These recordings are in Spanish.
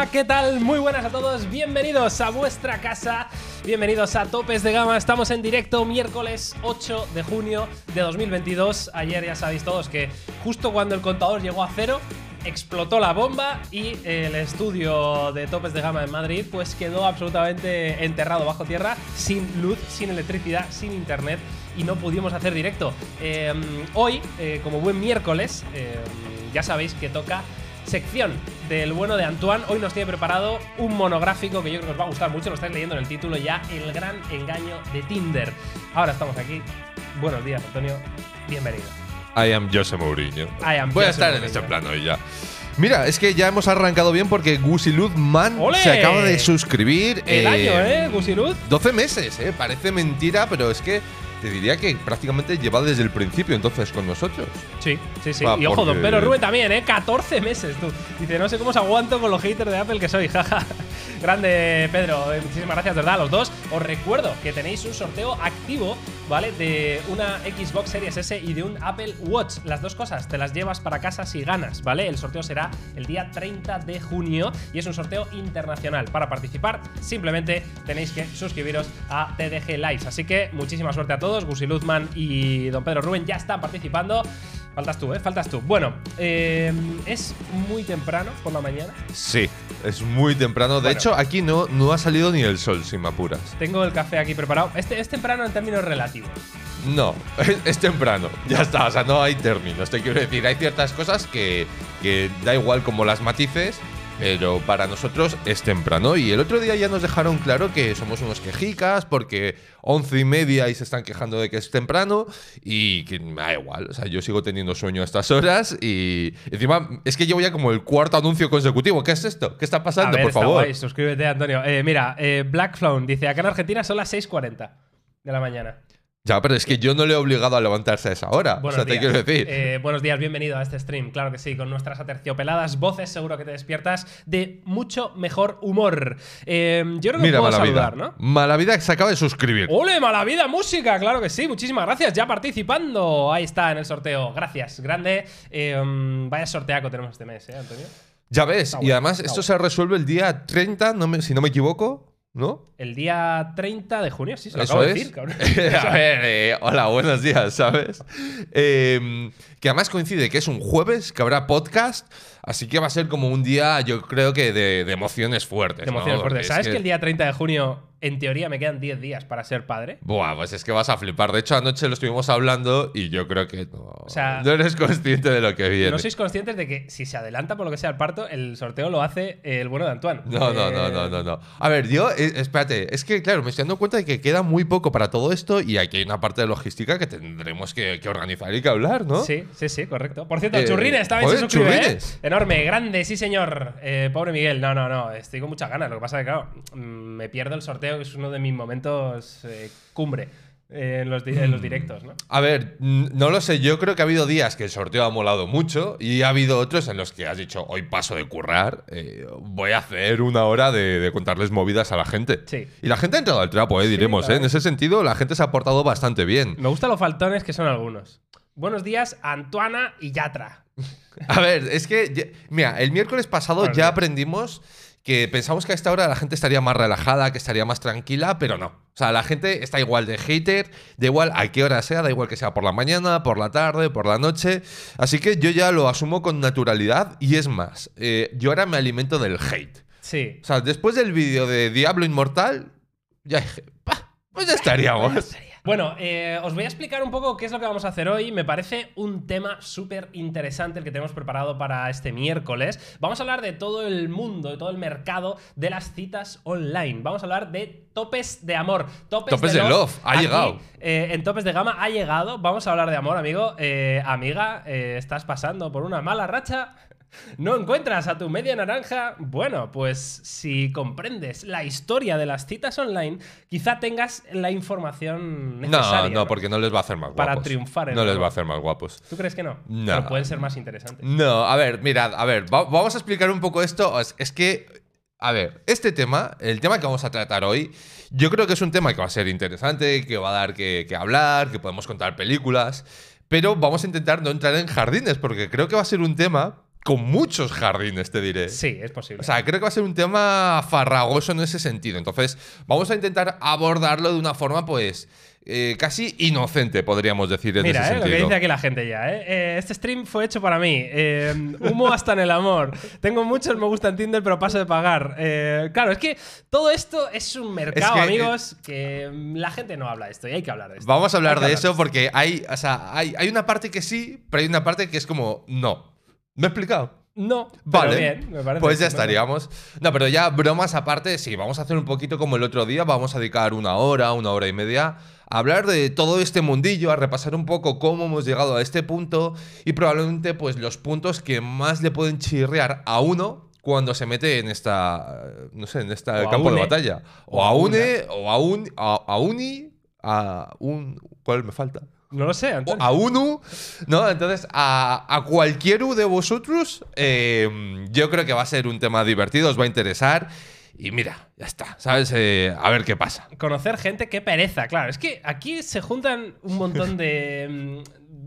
Hola, ¿qué tal? Muy buenas a todos, bienvenidos a vuestra casa, bienvenidos a Topes de Gama. Estamos en directo miércoles 8 de junio de 2022. Ayer ya sabéis todos que justo cuando el contador llegó a cero, explotó la bomba y el estudio de Topes de Gama en Madrid pues quedó absolutamente enterrado bajo tierra, sin luz, sin electricidad, sin internet, y no pudimos hacer directo. Hoy, como buen miércoles, ya sabéis que toca sección del bueno de Antoine. Hoy nos tiene preparado un monográfico que yo creo que os va a gustar mucho, lo estáis leyendo en el título ya, El gran engaño de Tinder. Ahora estamos aquí. Buenos días, Antonio, bienvenido. I am José Mourinho. Voy a estar en este plano y ya. Mira, es que ya hemos arrancado bien porque Gusiluz Man se acaba de suscribir. El año, Gusiluz. 12 meses, parece mentira, pero es que te diría que prácticamente lleva desde el principio entonces con nosotros. Sí. Y ojo, don Pedro Rubén también, 14 meses, tú. Dice, no sé cómo os aguanto con los haters de Apple que soy, jaja. Grande, Pedro. Muchísimas gracias, de verdad, a los dos. Os recuerdo que tenéis un sorteo activo, ¿vale? De una Xbox Series S y de un Apple Watch. Las dos cosas te las llevas para casa si ganas, ¿vale? El sorteo será el día 30 de junio y es un sorteo internacional. Para participar, simplemente tenéis que suscribiros a TDG Lives. Así que muchísima suerte a todos. Gusi Luzman y don Pedro Rubén ya están participando. Faltas tú, faltas tú. Bueno, es muy temprano por la mañana. Sí, es muy temprano. De hecho, aquí no ha salido ni el sol, si me apuras. Tengo el café aquí preparado. Es temprano en términos relativos. No, es temprano. Ya está, o sea, no hay términos. Te quiero decir, hay ciertas cosas que da igual como las matices, pero para nosotros es temprano. Y el otro día ya nos dejaron claro que somos unos quejicas porque 11:30 y se están quejando de que es temprano y que me da igual. O sea, yo sigo teniendo sueño a estas horas y encima es que llevo ya como el cuarto anuncio consecutivo. ¿Qué es esto? ¿Qué está pasando? Por favor. Guay. Suscríbete, Antonio. Mira, Black Flown dice, acá en Argentina son las 6:40 de la mañana. Ya, pero es que yo no le he obligado a levantarse a esa hora. Buenos días. Te quiero decir. Buenos días, bienvenido a este stream. Claro que sí, con nuestras aterciopeladas voces seguro que te despiertas de mucho mejor humor. Yo creo que puedo saludar, ¿no? Malavida se acaba de suscribir. ¡Ole, Malavida Música! Claro que sí, muchísimas gracias. Ya participando. Ahí está en el sorteo. Gracias, grande. Vaya sorteaco tenemos este mes, Antonio? Ya ves, y además esto se resuelve el día 30, si no me equivoco. ¿No? El día 30 de junio, sí, se lo acabo de decir, cabrón. A ver, hola, buenos días, ¿sabes? Que además coincide que es un jueves, que habrá podcast, así que va a ser como un día, yo creo que de emociones fuertes. De emociones fuertes. ¿Sabes que el día 30 de junio, en teoría, me quedan 10 días para ser padre? Buah, pues es que vas a flipar. De hecho, anoche lo estuvimos hablando y yo creo que o sea, no eres consciente de lo que viene. No sois conscientes de que si se adelanta por lo que sea el parto, el sorteo lo hace el bueno de Antoine. No. A ver, yo, espérate, es que claro, me estoy dando cuenta de que queda muy poco para todo esto y aquí hay una parte de logística que tendremos que organizar y que hablar, ¿no? Sí, correcto. Por cierto, Churrines también se suscribe, Enorme, grande, sí señor. Pobre Miguel, no, estoy con muchas ganas. Lo que pasa es que, claro, me pierdo el sorteo, que es uno de mis momentos cumbre. En los directos, ¿no? A ver, no lo sé. Yo creo que ha habido días que el sorteo ha molado mucho y ha habido otros en los que has dicho, hoy paso de currar, voy a hacer una hora de contarles movidas a la gente. Sí. Y la gente ha entrado al trapo, diremos. En ese sentido, la gente se ha portado bastante bien. Me gustan los faltones que son algunos. Buenos días, Antoana y Yatra. A ver, es que, mira, el miércoles pasado ya aprendimos que pensamos que a esta hora la gente estaría más relajada, que estaría más tranquila, pero no. O sea, la gente está igual de hater, da igual a qué hora sea, da igual que sea por la mañana, por la tarde, por la noche. Así que yo ya lo asumo con naturalidad y es más, yo ahora me alimento del hate. Sí. O sea, después del vídeo de Diablo Inmortal, ya dije, pues ya estaríamos. Bueno, os voy a explicar un poco qué es lo que vamos a hacer hoy. Me parece un tema súper interesante el que tenemos preparado para este miércoles. Vamos a hablar de todo el mundo, de todo el mercado de las citas online. Vamos a hablar de topes de amor. Topes de love. Ha llegado. En Topes de Gama ha llegado. Vamos a hablar de amor, amigo. Amiga, ¿estás pasando por una mala racha? ¿No encuentras a tu media naranja? Bueno, pues si comprendes la historia de las citas online, quizá tengas la información necesaria. No, porque no les va a hacer más guapos. Para triunfar en No les va a hacer más guapos. ¿Tú crees que no? No. Pero pueden ser más interesantes. No, a ver, mirad, vamos a explicar un poco esto. Es que, a ver, este tema, el tema que vamos a tratar hoy, yo creo que es un tema que va a ser interesante, que va a dar que hablar, que podemos contar películas, pero vamos a intentar no entrar en jardines, porque creo que va a ser un tema con muchos jardines, te diré. Sí, es posible. O sea, creo que va a ser un tema farragoso en ese sentido. Entonces, vamos a intentar abordarlo de una forma, pues, casi inocente, podríamos decir, en ese Mira, sentido. lo que dice aquí la gente ya. Este stream fue hecho para mí. Humo hasta en el amor. Tengo muchos me gusta en Tinder, pero paso de pagar. Claro, es que todo esto es un mercado, amigos, que la gente no habla de esto y hay que hablar de esto. Vamos a hablar de eso porque hay una parte que sí, pero hay una parte que es como no. ¿Me he explicado? No, vale, pero bien, me parece. Pues ya estaríamos. No, pero ya bromas aparte, sí, vamos a hacer un poquito como el otro día. Vamos a dedicar una hora y media a hablar de todo este mundillo, a repasar un poco cómo hemos llegado a este punto y probablemente pues los puntos que más le pueden chirriar a uno cuando se mete en esta, no sé, en este campo de batalla. ¿Cuál me falta? No lo sé, Antonio. A uno, ¿no? Entonces, a cualquiera de vosotros, yo creo que va a ser un tema divertido, os va a interesar. Y mira, ya está, ¿sabes? A ver qué pasa. Conocer gente, qué pereza, claro. Es que aquí se juntan un montón de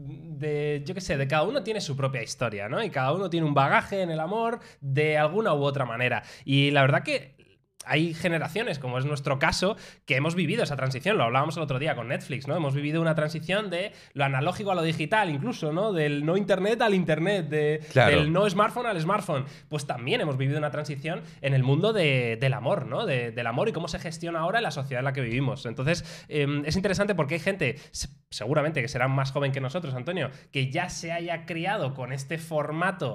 yo qué sé, de cada uno tiene su propia historia, ¿no? Y cada uno tiene un bagaje en el amor de alguna u otra manera. Y la verdad que hay generaciones, como es nuestro caso, que hemos vivido esa transición. Lo hablábamos el otro día con Netflix, ¿no? Hemos vivido una transición de lo analógico a lo digital, incluso, ¿no? Del no internet al internet, del no smartphone al smartphone. Pues también hemos vivido una transición en el mundo del amor, ¿no? Del amor y cómo se gestiona ahora en la sociedad en la que vivimos. Entonces, es interesante porque hay gente, seguramente que será más joven que nosotros, Antonio, que ya se haya criado con este formato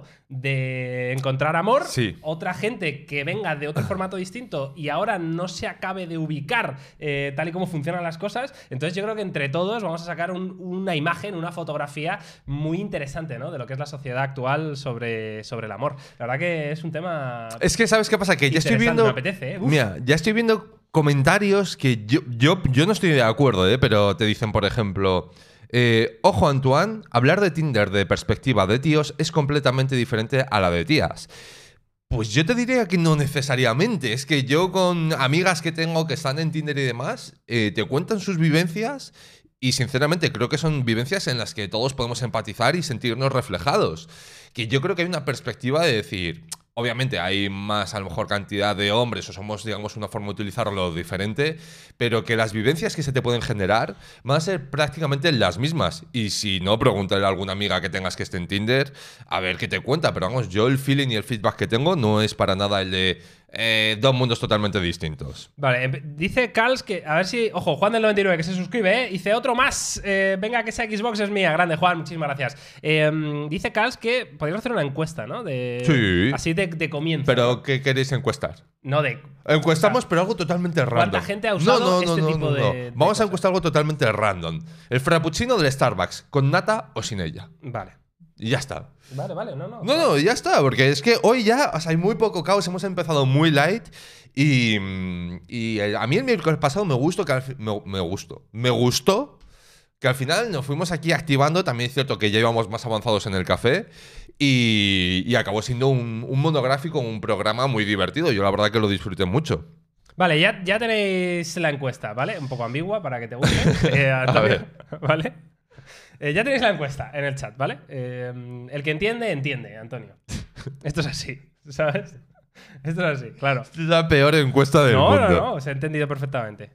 de encontrar amor. Sí. Otra gente que venga de otro formato distinto y ahora no se acabe de ubicar tal y como funcionan las cosas. Entonces yo creo que entre todos vamos a sacar una imagen, una fotografía muy interesante, ¿no? De lo que es la sociedad actual sobre el amor. La verdad que es un tema. Es que, ¿sabes qué pasa? Que ya estoy viendo. Me apetece, ¿eh? Mira, ya estoy viendo comentarios que yo no estoy de acuerdo, pero te dicen, por ejemplo. Ojo, Antoine, hablar de Tinder de perspectiva de tíos es completamente diferente a la de tías. Pues yo te diría que no necesariamente. Es que yo con amigas que tengo que están en Tinder y demás, te cuentan sus vivencias y sinceramente creo que son vivencias en las que todos podemos empatizar y sentirnos reflejados. Que yo creo que hay una perspectiva de decir, obviamente hay más a lo mejor cantidad de hombres o somos, digamos, una forma de utilizarlo diferente, pero que las vivencias que se te pueden generar van a ser prácticamente las mismas. Y si no, pregúntale a alguna amiga que tengas que esté en Tinder a ver qué te cuenta. Pero vamos, yo el feeling y el feedback que tengo no es para nada el de dos mundos totalmente distintos. Vale, dice Cals que, a ver si, ojo, Juan del 99 que se suscribe, dice otro más, venga que esa Xbox es mía, grande Juan, muchísimas gracias. Dice Cals que podríamos hacer una encuesta, ¿no? Sí. Así de comienzo. ¿Pero ¿no? qué queréis encuestar? No de... Encuestamos, pero algo totalmente random. ¿Cuánta gente ha usado este tipo de Vamos a encuestar algo totalmente random. El frappuccino del Starbucks, ¿con nata o sin ella? Vale. Y ya está. Vale, no. No, ya está, porque es que hoy ya, o sea, hay muy poco caos, hemos empezado muy light y a mí el miércoles pasado me gustó que al final nos fuimos aquí activando. También es cierto que ya íbamos más avanzados en el café y acabó siendo un monográfico, un programa muy divertido. Yo la verdad que lo disfruté mucho. Vale, ya tenéis la encuesta, ¿vale? Un poco ambigua para que te guste, Antonio, a ver. ¿vale? Ya tenéis la encuesta en el chat, ¿vale? El que entiende, Antonio. Esto es así, ¿sabes? Esto es así, claro. Es la peor encuesta del mundo. No, se ha entendido perfectamente.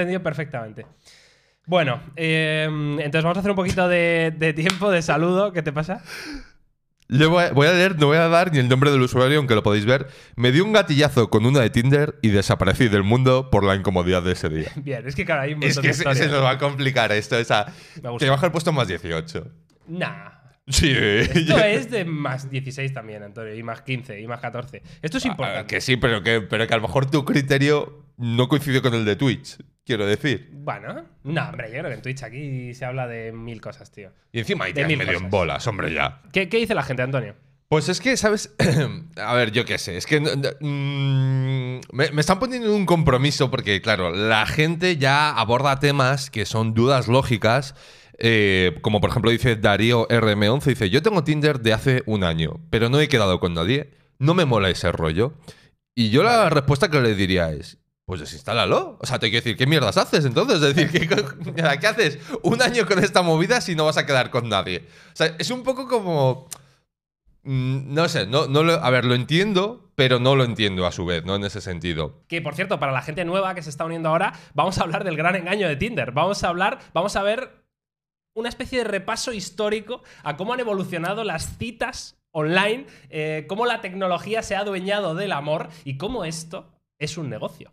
Bueno, entonces vamos a hacer un poquito de tiempo de saludo. ¿Qué te pasa? Yo voy a leer, no voy a dar ni el nombre del usuario, aunque lo podéis ver. Me dio un gatillazo con una de Tinder y desaparecí del mundo por la incomodidad de ese día. Bien, es que claro, hay un montón es que de historias. se nos va a complicar esto. O sea, Me gusta. te baja el puesto más 18. Nah. Sí. Esto es de más 16 también, Antonio, y más 15, y más 14. Esto es importante. Que sí, pero que a lo mejor tu criterio no coincide con el de Twitch, quiero decir. Bueno, no, hombre, yo creo que en Twitch aquí se habla de mil cosas, tío. Y encima hay De mil medio cosas. en bolas, hombre, ya. ¿Qué dice la gente, Antonio? Pues es que, ¿sabes? A ver, yo qué sé. Es que me están poniendo en un compromiso porque, claro, la gente ya aborda temas que son dudas lógicas. Como por ejemplo dice Darío RM11, dice: yo tengo Tinder de hace un año, pero no he quedado con nadie. No me mola ese rollo. Y yo la respuesta que le diría es: pues desinstálalo. O sea, te quiero decir, ¿qué mierdas haces entonces? Es decir, ¿qué haces un año con esta movida si no vas a quedar con nadie? O sea, es un poco como... No sé, a ver, lo entiendo, pero no lo entiendo a su vez, ¿no? En ese sentido. Que, por cierto, para la gente nueva que se está uniendo ahora, vamos a hablar del gran engaño de Tinder. Vamos a ver una especie de repaso histórico a cómo han evolucionado las citas online, cómo la tecnología se ha adueñado del amor y cómo esto es un negocio.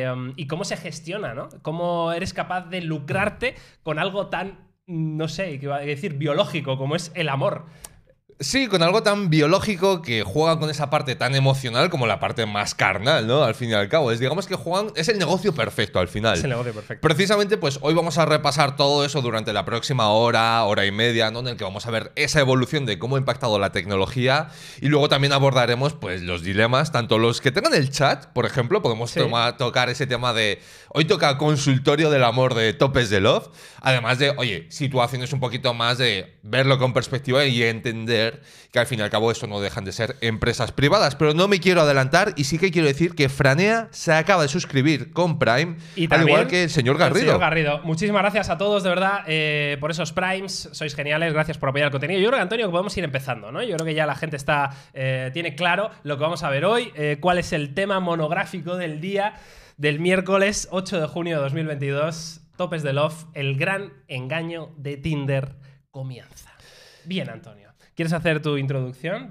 Y cómo se gestiona, ¿no? Cómo eres capaz de lucrarte con algo tan, no sé, qué iba a decir, biológico como es el amor. Sí, con algo tan biológico que juega con esa parte tan emocional como la parte más carnal, ¿no? Al fin y al cabo. Digamos que es el negocio perfecto al final. Es el negocio perfecto. Precisamente, pues hoy vamos a repasar todo eso durante la próxima hora y media, ¿no? En el que vamos a ver esa evolución de cómo ha impactado la tecnología y luego también abordaremos, pues, los dilemas, tanto los que tengan el chat, por ejemplo, podemos tocar ese tema de... Hoy toca consultorio del amor de Topes de Love, además de, oye, situaciones un poquito más de verlo con perspectiva y entender que al fin y al cabo esto no dejan de ser empresas privadas. Pero no me quiero adelantar y sí que quiero decir que Franea se acaba de suscribir con Prime, y al igual que el señor Garrido. El señor Garrido. Muchísimas gracias a todos, de verdad, por esos Primes. Sois geniales, gracias por apoyar el contenido. Yo creo que, Antonio, que podemos ir empezando, ¿no? Yo creo que ya la gente tiene claro lo que vamos a ver hoy, cuál es el tema monográfico del día del miércoles 8 de junio de 2022. Topes de Love, el gran engaño de Tinder comienza. Bien, Antonio. ¿Quieres hacer tu introducción,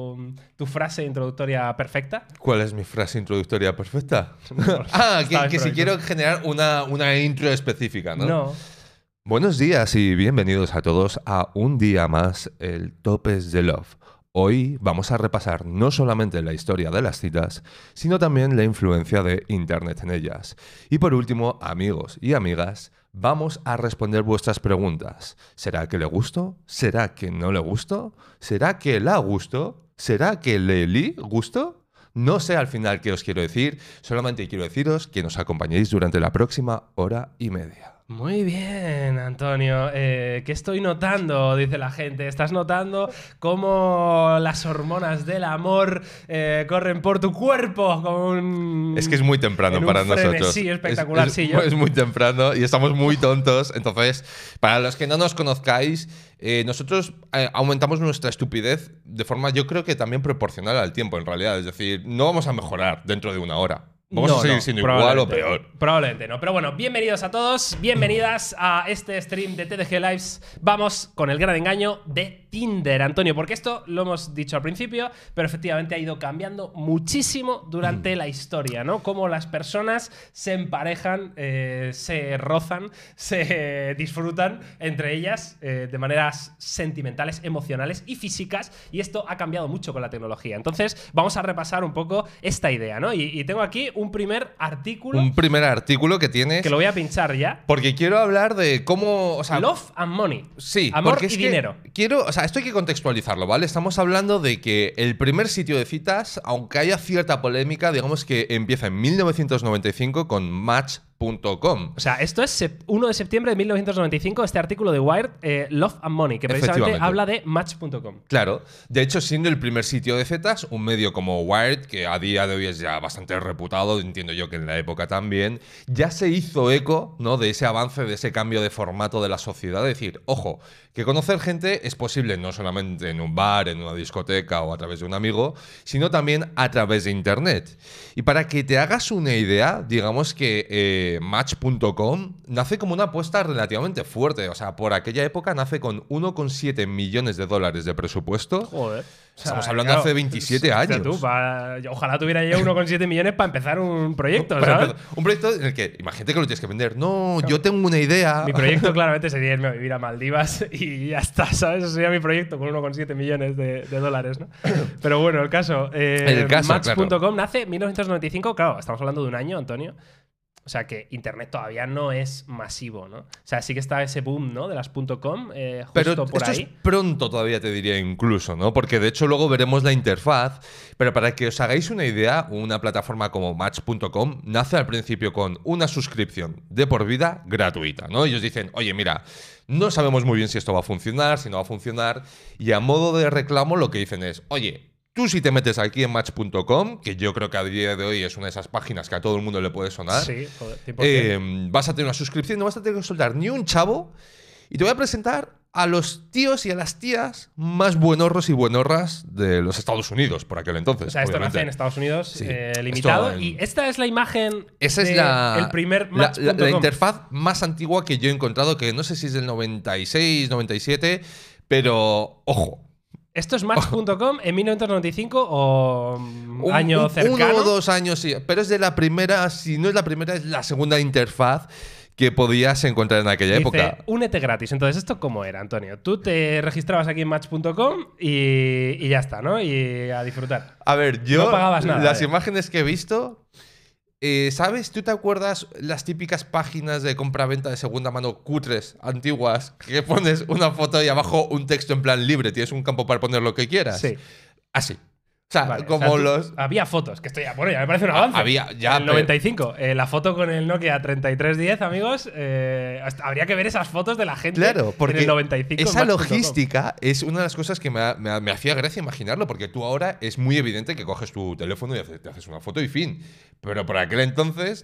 tu frase introductoria perfecta? ¿Cuál es mi frase introductoria perfecta? Que si quiero generar una intro específica, ¿no? No. Buenos días y bienvenidos a todos a un día más, el Topes de Love. Hoy vamos a repasar no solamente la historia de las citas, sino también la influencia de Internet en ellas. Y por último, amigos y amigas, vamos a responder vuestras preguntas. ¿Será que le gusto? ¿Será que no le gusto? ¿Será que la gusto? ¿Será que le li gusto? No sé al final qué os quiero decir, solamente quiero deciros que nos acompañéis durante la próxima hora y media. Muy bien, Antonio. ¿Qué estoy notando? Dice la gente. ¿Estás notando cómo las hormonas del amor corren por tu cuerpo? Es que es muy temprano para nosotros. Sí, espectacular. Es muy temprano y estamos muy tontos. Entonces, para los que no nos conozcáis, nosotros aumentamos nuestra estupidez de forma, yo creo que también proporcional al tiempo, en realidad. Es decir, no vamos a mejorar dentro de una hora. Vamos a seguir siendo igual o peor. Probablemente no. Pero bueno, bienvenidos a todos, bienvenidas a este stream de TDG Lives. Vamos con el gran engaño de Tinder, Antonio, porque esto lo hemos dicho al principio, pero efectivamente ha ido cambiando muchísimo durante la historia, ¿no? Cómo las personas se emparejan, se rozan, se disfrutan entre ellas de maneras sentimentales, emocionales y físicas, y esto ha cambiado mucho con la tecnología. Entonces, vamos a repasar un poco esta idea, ¿no? Y tengo aquí un primer artículo. Un primer artículo que tienes. Que lo voy a pinchar ya. Porque quiero hablar de cómo. O sea, Love and Money. Sí, amor y dinero. Esto hay que contextualizarlo, ¿vale? Estamos hablando de que el primer sitio de citas, aunque haya cierta polémica, digamos que empieza en 1995 con Match.com. O sea, esto es 1 de septiembre de 1995, este artículo de Wired, Love and Money, que precisamente habla de Match.com. Claro. De hecho, siendo el primer sitio de citas, un medio como Wired, que a día de hoy es ya bastante reputado, entiendo yo que en la época también, ya se hizo eco, ¿no?, de ese avance, de ese cambio de formato de la sociedad. Es decir, ojo, que conocer gente es posible no solamente en un bar, en una discoteca o a través de un amigo, sino también a través de Internet. Y para que te hagas una idea, digamos que Match.com nace como una apuesta relativamente fuerte. O sea, por aquella época nace con 1,7 millones de dólares de presupuesto. Joder. Estamos hablando hace 27 años. Ojalá tuviera yo 1,7 millones para empezar un proyecto, ¿sabes? Un proyecto en el que, imagínate que lo tienes que vender. No, yo tengo una idea. Mi proyecto claramente sería irme a vivir a Maldivas y ya está, ¿sabes? Eso sería mi proyecto con 1,7 millones de dólares, ¿no? Pero bueno, el caso Match.com nace en 1995. Claro, estamos hablando de un año, Antonio. O sea que Internet todavía no es masivo, ¿no? O sea, sí que está ese boom, ¿no?, de las .com, justo pero por esto ahí. Es pronto todavía, te diría, incluso, ¿no? Porque de hecho luego veremos la interfaz. Pero para que os hagáis una idea, una plataforma como Match.com nace al principio con una suscripción de por vida gratuita, ¿no? Ellos dicen, oye, mira, no sabemos muy bien si esto va a funcionar, si no va a funcionar. Y a modo de reclamo lo que dicen es, oye, tú si te metes aquí en Match.com, que yo creo que a día de hoy es una de esas páginas que a todo el mundo le puede sonar, sí, joder, 100%. Vas a tener una suscripción, no vas a tener que soltar ni un chavo y te voy a presentar a los tíos y a las tías más buenorros y buenorras de los Estados Unidos por aquel entonces. O sea, esto obviamente. nace en Estados Unidos, Sí, limitado. esto Y esta es la imagen Esa es el primer Match.com. la interfaz más antigua que yo he encontrado, que no sé si es del 96, 97, pero ojo. ¿Esto es Match.com en 1995 o año cercano? 1 o 2 años, sí. Pero es de la primera, si no es la primera, es la segunda interfaz que podías encontrar en aquella Dice, época. únete gratis. Entonces, ¿esto cómo era, Antonio? Tú te registrabas aquí en Match.com y ya está, ¿no? Y a disfrutar. A ver, yo No pagabas nada, las imágenes que he visto, ¿sabes? ¿Tú te acuerdas las típicas páginas de compra-venta de segunda mano cutres, antiguas, que pones una foto y abajo un texto en plan libre, tienes un campo para poner lo que quieras? Sí. Así. O sea, Vale, como tú- los... Había fotos, que esto ya, bueno, ya me parece un avance. había, ya, En el pero- 95. La foto con el Nokia 3310, amigos. Habría que ver esas fotos de la gente Claro, porque en el 95. en esa Match.com. logística es una de las cosas que me hacía gracia imaginarlo, porque tú ahora es muy evidente que coges tu teléfono y te haces una foto y fin. Pero por aquel entonces,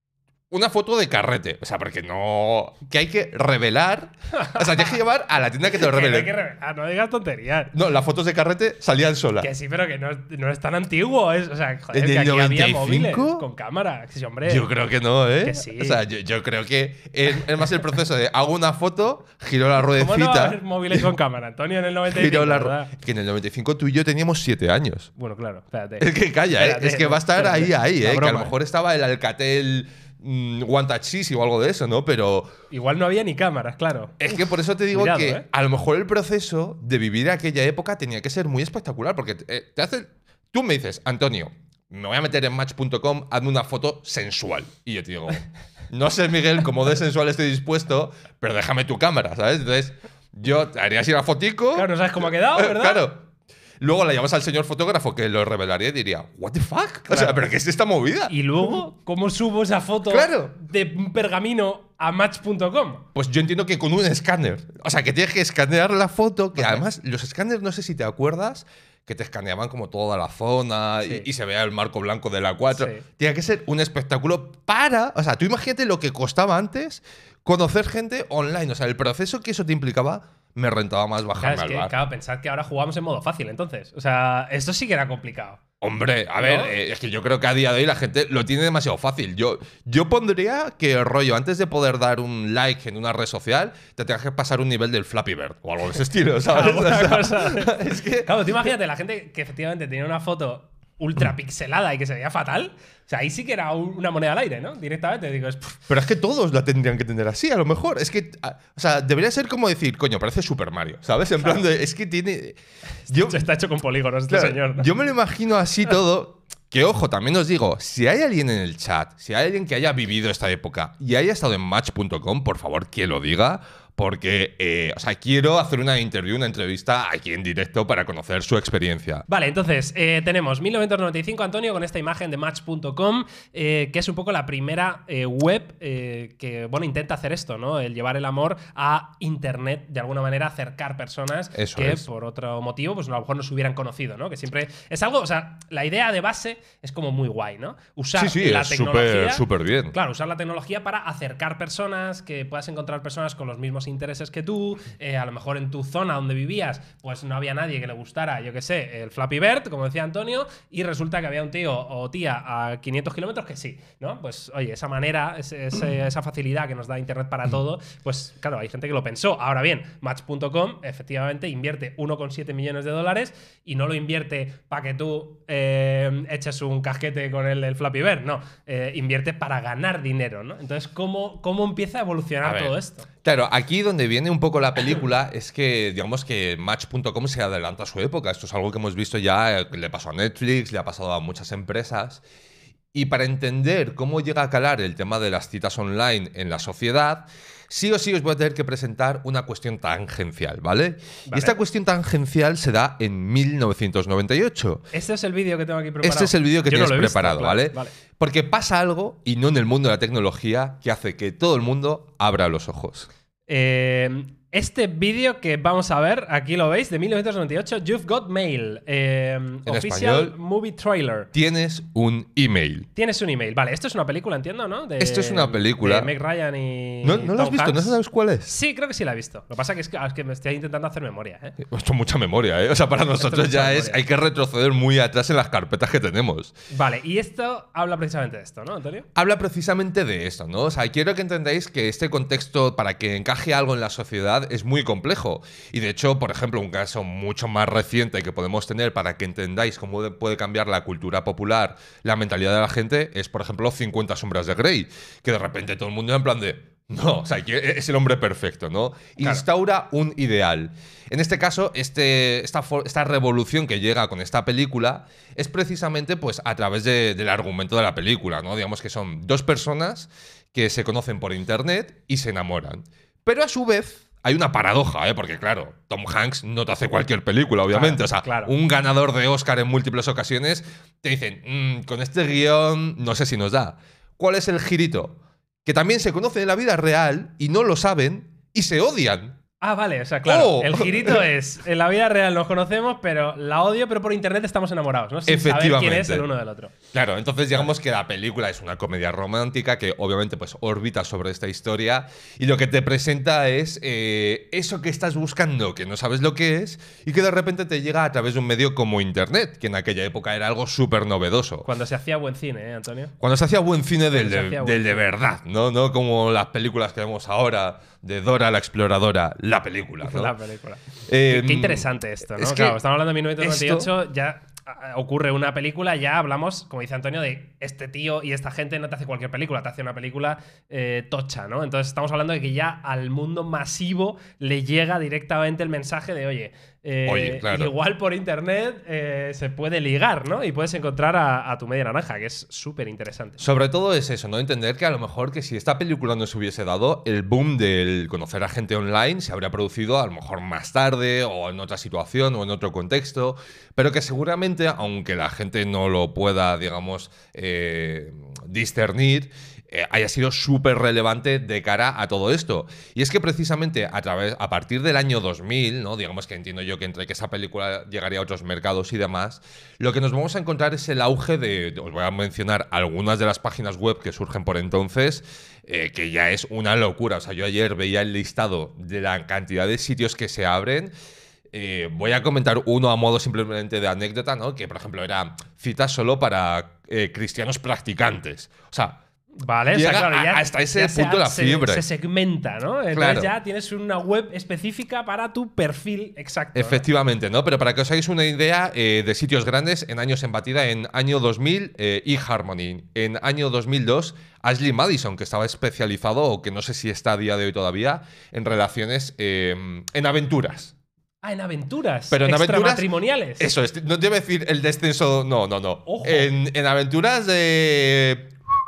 una foto de carrete. O sea, porque no... Que hay que revelar. O sea, tienes que llevar a la tienda que te lo Que no hay revele. que revelar, no digas tonterías. No, las fotos de carrete salían solas. Que sí, pero que no es tan antiguo. O sea, joder, ¿En que el aquí había 95? móviles con cámara. Sí, hombre. Yo creo que no, ¿eh? Que sí. O sea, yo creo que es más el proceso de hago una foto, giro la ¿Cómo no va a ruedecita, haber móviles con cámara, Antonio, en el 95? giro la ¿verdad? Que en el 95 tú y yo teníamos 7 años. Bueno, claro, espérate. Es que calla, ¿eh? Espérate, Es que va a estar ahí, espérate. La ¿eh? Que a broma, lo mejor estaba el Alcatel One Touch Easy o algo de eso, ¿no? Pero Igual no había ni cámaras, claro. es que por eso te digo Cuidado, que ¿eh? a lo mejor el proceso de vivir aquella época tenía que ser muy espectacular, porque te hace... Tú me dices, Antonio, me voy a meter en Match.com, hazme una foto sensual. Y yo te digo, no sé, Miguel, cómo de sensual estoy dispuesto, pero déjame tu cámara, ¿sabes? Entonces, yo te haría así una fotico. Claro, no sabes cómo ha quedado, ¿verdad? Claro. Luego la llamas al señor fotógrafo que lo revelaría y diría, ¿What the fuck? O sea, Claro. ¿pero qué es esta movida? Y luego, ¿cómo subo esa foto Claro. de un pergamino a Match.com? Pues yo entiendo que con un escáner. O sea, que tienes que escanear la foto, que Vale. además los escáneres, no sé si te acuerdas, que te escaneaban como toda la zona Sí. y se veía el marco blanco de la 4. Sí. Tiene que ser un espectáculo para... O sea, tú imagínate lo que costaba antes conocer gente online. O sea, el proceso que eso te implicaba me rentaba más bajarme Claro, es al que, bar. claro, pensad que ahora jugamos en modo fácil, entonces. O sea, esto sí que era complicado. Hombre, a ¿No? ver, es que yo creo que a día de hoy la gente lo tiene demasiado fácil. Yo pondría que, rollo, antes de poder dar un like en una red social, te tengas que pasar un nivel del Flappy Bird o algo de ese estilo, ¿sabes? Alguna O sea, cosa. es que... Claro, tú imagínate la gente que efectivamente tenía una foto ultra pixelada y que se veía fatal. O sea, ahí sí que era una moneda al aire, ¿no? Directamente. Digo, Pero es que todos la tendrían que tener así, a lo mejor. Es que, o sea, debería ser como decir, coño, parece Super Mario, ¿sabes? En plan de, es que tiene... Yo, está hecho con polígonos este claro, señor, ¿no? yo me lo imagino así todo. Que ojo, también os digo, si hay alguien en el chat, si hay alguien que haya vivido esta época y haya estado en Match.com, por favor, que lo diga. Porque, o sea, quiero hacer una entrevista aquí en directo para conocer su experiencia. Vale, entonces tenemos 1995, Antonio, con esta imagen de Match.com, que es un poco la primera web que, bueno, intenta hacer esto, ¿no? El llevar el amor a Internet, de alguna manera acercar personas Eso que es. por otro motivo, pues a lo mejor no se hubieran conocido, ¿no? Que siempre es algo, o sea, la idea de base es como muy guay, ¿no? Usar Sí, la es tecnología. súper bien. Claro, usar la tecnología para acercar personas, que puedas encontrar personas con los mismos intereses que tú. A lo mejor en tu zona donde vivías, pues no había nadie que le gustara, yo qué sé, el Flappy Bird, como decía Antonio, y resulta que había un tío o tía a 500 kilómetros que sí, ¿no? Pues oye, esa manera, esa facilidad que nos da Internet para todo, pues claro, hay gente que lo pensó. Ahora bien, Match.com efectivamente invierte 1,7 millones de dólares y no lo invierte para que tú eches un casquete con el del Flappy Bird, no. Invierte para ganar dinero, ¿no? Entonces, ¿cómo empieza a evolucionar A ver, todo esto? Claro, aquí donde viene un poco la película es que, digamos que Match.com se adelanta a su época. Esto es algo que hemos visto ya, le pasó a Netflix, le ha pasado a muchas empresas. Y para entender cómo llega a calar el tema de las citas online en la sociedad, sí o sí os voy a tener que presentar una cuestión tangencial, ¿vale? Y esta cuestión tangencial se da en 1998. Este es el vídeo que tengo aquí preparado. Este es el vídeo que Yo no tienes lo he visto, preparado, claro. ¿vale? Porque pasa algo, y no en el mundo de la tecnología, que hace que todo el mundo abra los ojos. Este vídeo que vamos a ver, aquí lo veis, de 1998, You've Got Mail. Official español, Movie Trailer. Tienes un email. Tienes un email. Vale, esto es una película, entiendo, ¿no? Esto es una película. De Meg Ryan y ¿No lo has Tom visto? Hanks. ¿No sabes cuál es? Sí, creo que sí la he visto. Lo que pasa es que me estoy intentando hacer memoria, ¿eh? Esto es mucha memoria, ¿eh? O sea, para nosotros mucha ya memoria. hay que retroceder muy atrás en las carpetas que tenemos. Vale, y esto habla precisamente de esto, ¿no, Antonio? Habla precisamente de esto, ¿no? O sea, quiero que entendáis que este contexto, para que encaje algo en la sociedad, es muy complejo. Y de hecho, por ejemplo, un caso mucho más reciente que podemos tener para que entendáis cómo puede cambiar la cultura popular, la mentalidad de la gente, es, por ejemplo, 50 sombras de Grey. Que de repente todo el mundo en plan de... No, o sea, es el hombre perfecto, ¿no? Claro. Instaura un ideal. En este caso, esta revolución que llega con esta película es precisamente pues, a través del argumento de la película, ¿no? Digamos que son dos personas que se conocen por internet y se enamoran. Pero a su vez hay una paradoja, ¿eh? Porque claro, Tom Hanks no te hace cualquier película, obviamente. Claro, o sea, claro. un ganador de Oscar en múltiples ocasiones te dicen, con este guión no sé si nos da. ¿Cuál es el girito? Que también se conocen en la vida real y no lo saben y se odian. Ah, vale, o sea, claro. ¡Oh! El girito es, en la vida real nos conocemos, pero la odio, pero por internet estamos enamorados, ¿no? Sin saber quién es el uno del otro. Claro, entonces digamos que la película es una comedia romántica que obviamente pues orbita sobre esta historia y lo que te presenta es eso que estás buscando, que no sabes lo que es y que de repente te llega a través de un medio como internet, que en aquella época era algo súper novedoso. Cuando se hacía buen cine, ¿eh, Antonio? Cuando se hacía buen cine del Cuando se hacía de buen verdad, ¿no? No como las películas que vemos ahora de Dora la Exploradora, la película, ¿no? La película. Qué interesante esto, ¿no? es que Claro, estamos hablando de 1998, ya ocurre una película, ya hablamos, como dice Antonio, de este tío y esta gente no te hace cualquier película, te hace una película tocha, ¿no? Entonces estamos hablando de que ya al mundo masivo le llega directamente el mensaje de, oye, claro. igual por internet se puede ligar, ¿no? Y puedes encontrar a tu media naranja, que es súper interesante. Sobre todo es eso, ¿no? Entender que a lo mejor que si esta película no se hubiese dado, el boom del conocer a gente online se habría producido a lo mejor más tarde o en otra situación o en otro contexto, pero que seguramente, aunque la gente no lo pueda, digamos, discernir, haya sido súper relevante de cara a todo esto. Y es que precisamente a partir del año 2000, ¿no? Digamos que entiendo yo que entre que esa película llegaría a otros mercados y demás, lo que nos vamos a encontrar es el auge os voy a mencionar algunas de las páginas web que surgen por entonces, que ya es una locura. O sea, yo ayer veía el listado de la cantidad de sitios que se abren. Voy a comentar uno a modo simplemente de anécdota, ¿no? Que, por ejemplo, era citas solo para cristianos practicantes. O sea, vale, o sea, claro, ya, hasta ese punto la fiebre. Se segmenta, ¿no? Entonces Claro. ya tienes una web específica para tu perfil exacto. Efectivamente, ¿no? Pero para que os hagáis una idea de sitios grandes en años en batida, en año 2000, eHarmony. En año 2002, Ashley Madison, que estaba especializado, o que no sé si está a día de hoy todavía, en relaciones, en aventuras. Ah, en aventuras. Pero en aventuras extramatrimoniales. Eso es, no te voy a decir el descenso, no. Ojo. En aventuras de...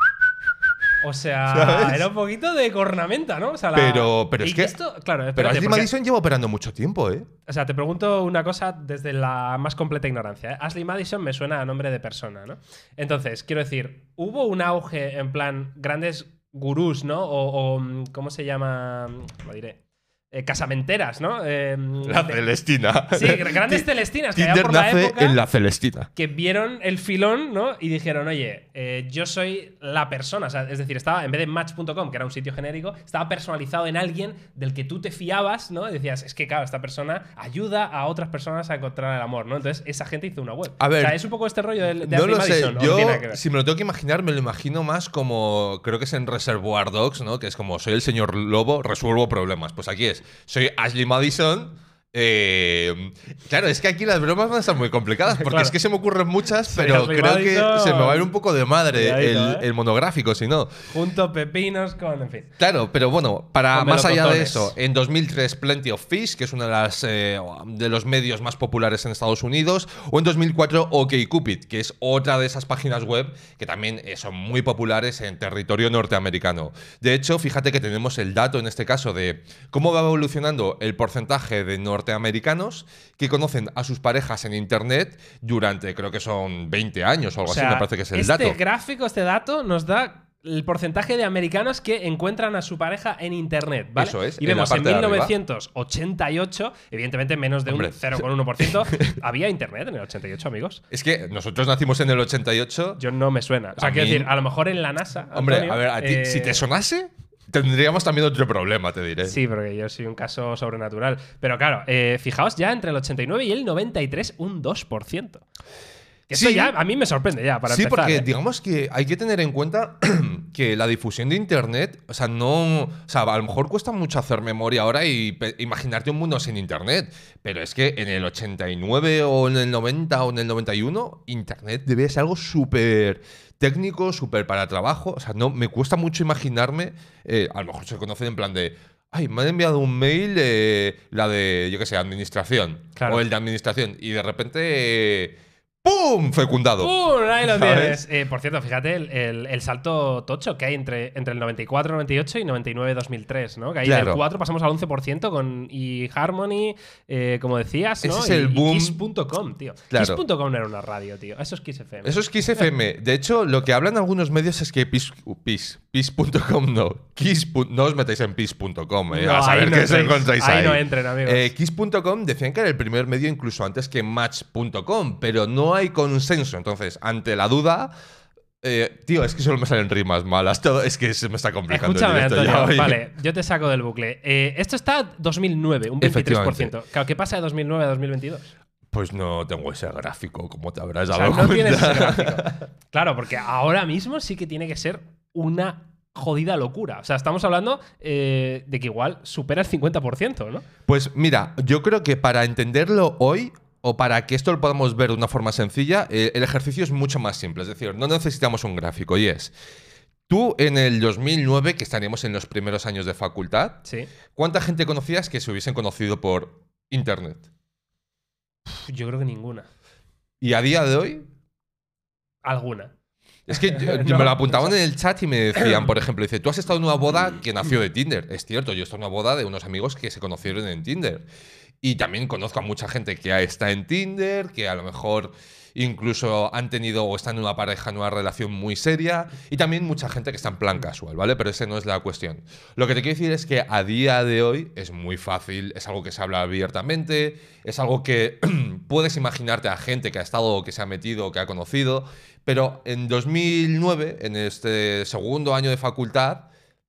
O sea, ¿Sabes? era un poquito de cornamenta, ¿no? O sea, Pero es y que... esto, claro, Pero espérate, Ashley porque- Madison lleva operando mucho tiempo, ¿eh? O sea, te pregunto una cosa desde la más completa ignorancia, ¿eh? Ashley Madison me suena a nombre de persona, ¿no? Entonces, quiero decir, ¿hubo un auge en plan grandes gurús, ¿no? ¿Cómo se llama? Lo diré. Casamenteras, ¿no? La Celestina. Sí, grandes celestinas que había Tinder por la nace época. en la Celestina. Que vieron el filón, ¿no? Y dijeron, oye, yo soy la persona. O sea, es decir, estaba, en vez de Match.com, que era un sitio genérico, estaba personalizado en alguien del que tú te fiabas, ¿no? Y decías, es que, claro, esta persona ayuda a otras personas a encontrar el amor, ¿no? Entonces, esa gente hizo una web. A ver, o sea, es un poco este rollo de No Ashley lo sé, Madison, ¿o no yo tiene nada que ver? si me lo tengo que imaginar, me lo imagino más como, creo que es en Reservoir Dogs, ¿no? Que es como, soy el señor lobo, resuelvo problemas. Pues aquí es, soy Ashley Madison. Claro, es que aquí las bromas van a estar muy complicadas, porque Claro. es que se me ocurren muchas, Soy pero Ashley creo que Madison. se me va a ir un poco de madre Cuidadito, el monográfico, si no. Junto pepinos con, en fin. Claro, pero bueno, para Con más allá de melocotones. eso, en 2003 Plenty of Fish, que es uno de los medios más populares en Estados Unidos, o en 2004 OkCupid, que es otra de esas páginas web que también son muy populares en territorio norteamericano. De hecho, fíjate que tenemos el dato en este caso de cómo va evolucionando el porcentaje de norteamericanos que conocen a sus parejas en internet durante, creo que son 20 años o algo O sea, así, me parece que es el este dato. gráfico, este dato, nos da el porcentaje de americanos que encuentran a su pareja en internet, ¿vale? Eso es, y en la vemos en parte de arriba. 1988, evidentemente menos de Hombre. un 0,1%, había internet en el 88, amigos. Es que nosotros nacimos en el 88. Yo no me suena. O sea, A quiero mí- decir, a lo mejor en la NASA. Hombre, Antonio, a ver, a ti, si te sonase, tendríamos también otro problema, te diré. Sí, porque yo soy un caso sobrenatural. Pero claro, fijaos ya entre el 89 y el 93, un 2%. Que esto Sí. ya a mí me sorprende ya, para Sí, empezar. porque ¿eh? digamos que hay que tener en cuenta que la difusión de Internet, o sea, no. O sea, a lo mejor cuesta mucho hacer memoria ahora y imaginarte un mundo sin Internet. Pero es que en el 89 o en el 90 o en el 91, Internet debe ser algo súper técnico, súper para trabajo. O sea, no, me cuesta mucho imaginarme. A lo mejor se conoce en plan de. Ay, me han enviado un mail, la de, yo qué sé, administración. Claro. O el de administración. Y de repente. ¡Pum! Fecundado. ¡Pum! Ahí lo ¿Sabes? tienes. Por cierto, fíjate el salto tocho que hay entre el 94-98 y 99-2003, ¿no? Que ahí Claro. del 4 pasamos al 11% con eHarmony, como decías, ¿no? Ese es el y boom. Kiss.com, tío. Claro. Kiss.com no era una radio, tío. Eso es Kiss FM. Eso es Kiss FM. De hecho, lo que hablan algunos medios es que Kiss.com no. No os metáis en Kiss.com, No, a saber ahí no qué os entréis. encontráis ahí. Ahí no entren, amigos. Kiss.com decían que era el primer medio incluso antes que Match.com, pero no hay consenso. Entonces, ante la duda. Tío, es que solo me salen rimas malas. Todo, es que se me está complicando Escúchame, el directo ya Antonio. hoy. Vale, yo te saco del bucle. Esto está 2009, un 23%. Efectivamente. Claro, ¿qué pasa de 2009 a 2022? Pues no tengo ese gráfico, como te habrás O dado sea, no cuenta. tienes ese gráfico. Claro, porque ahora mismo sí que tiene que ser una jodida locura. O sea, estamos hablando de que igual supera el 50%, ¿no? Pues mira, yo creo que para entenderlo hoy, o para que esto lo podamos ver de una forma sencilla, el ejercicio es mucho más simple. Es decir, no necesitamos un gráfico. Y es, tú en el 2009, que estaríamos en los primeros años de facultad, Sí. ¿cuánta gente conocías que se hubiesen conocido por Internet? Yo creo que ninguna. Y a día de hoy, Alguna. es que yo No, me lo apuntaban en el chat y me decían, por ejemplo, dice, tú has estado en una boda que nació de Tinder. Es cierto, yo he estado en una boda de unos amigos que se conocieron en Tinder. Y también conozco a mucha gente que está en Tinder, que a lo mejor incluso han tenido o están en una pareja, en una relación muy seria. Y también mucha gente que está en plan casual, ¿vale? Pero esa no es la cuestión. Lo que te quiero decir es que a día de hoy es muy fácil, es algo que se habla abiertamente, es algo que puedes imaginarte a gente que ha estado, que se ha metido, que ha conocido. Pero en 2009, en este segundo año de facultad,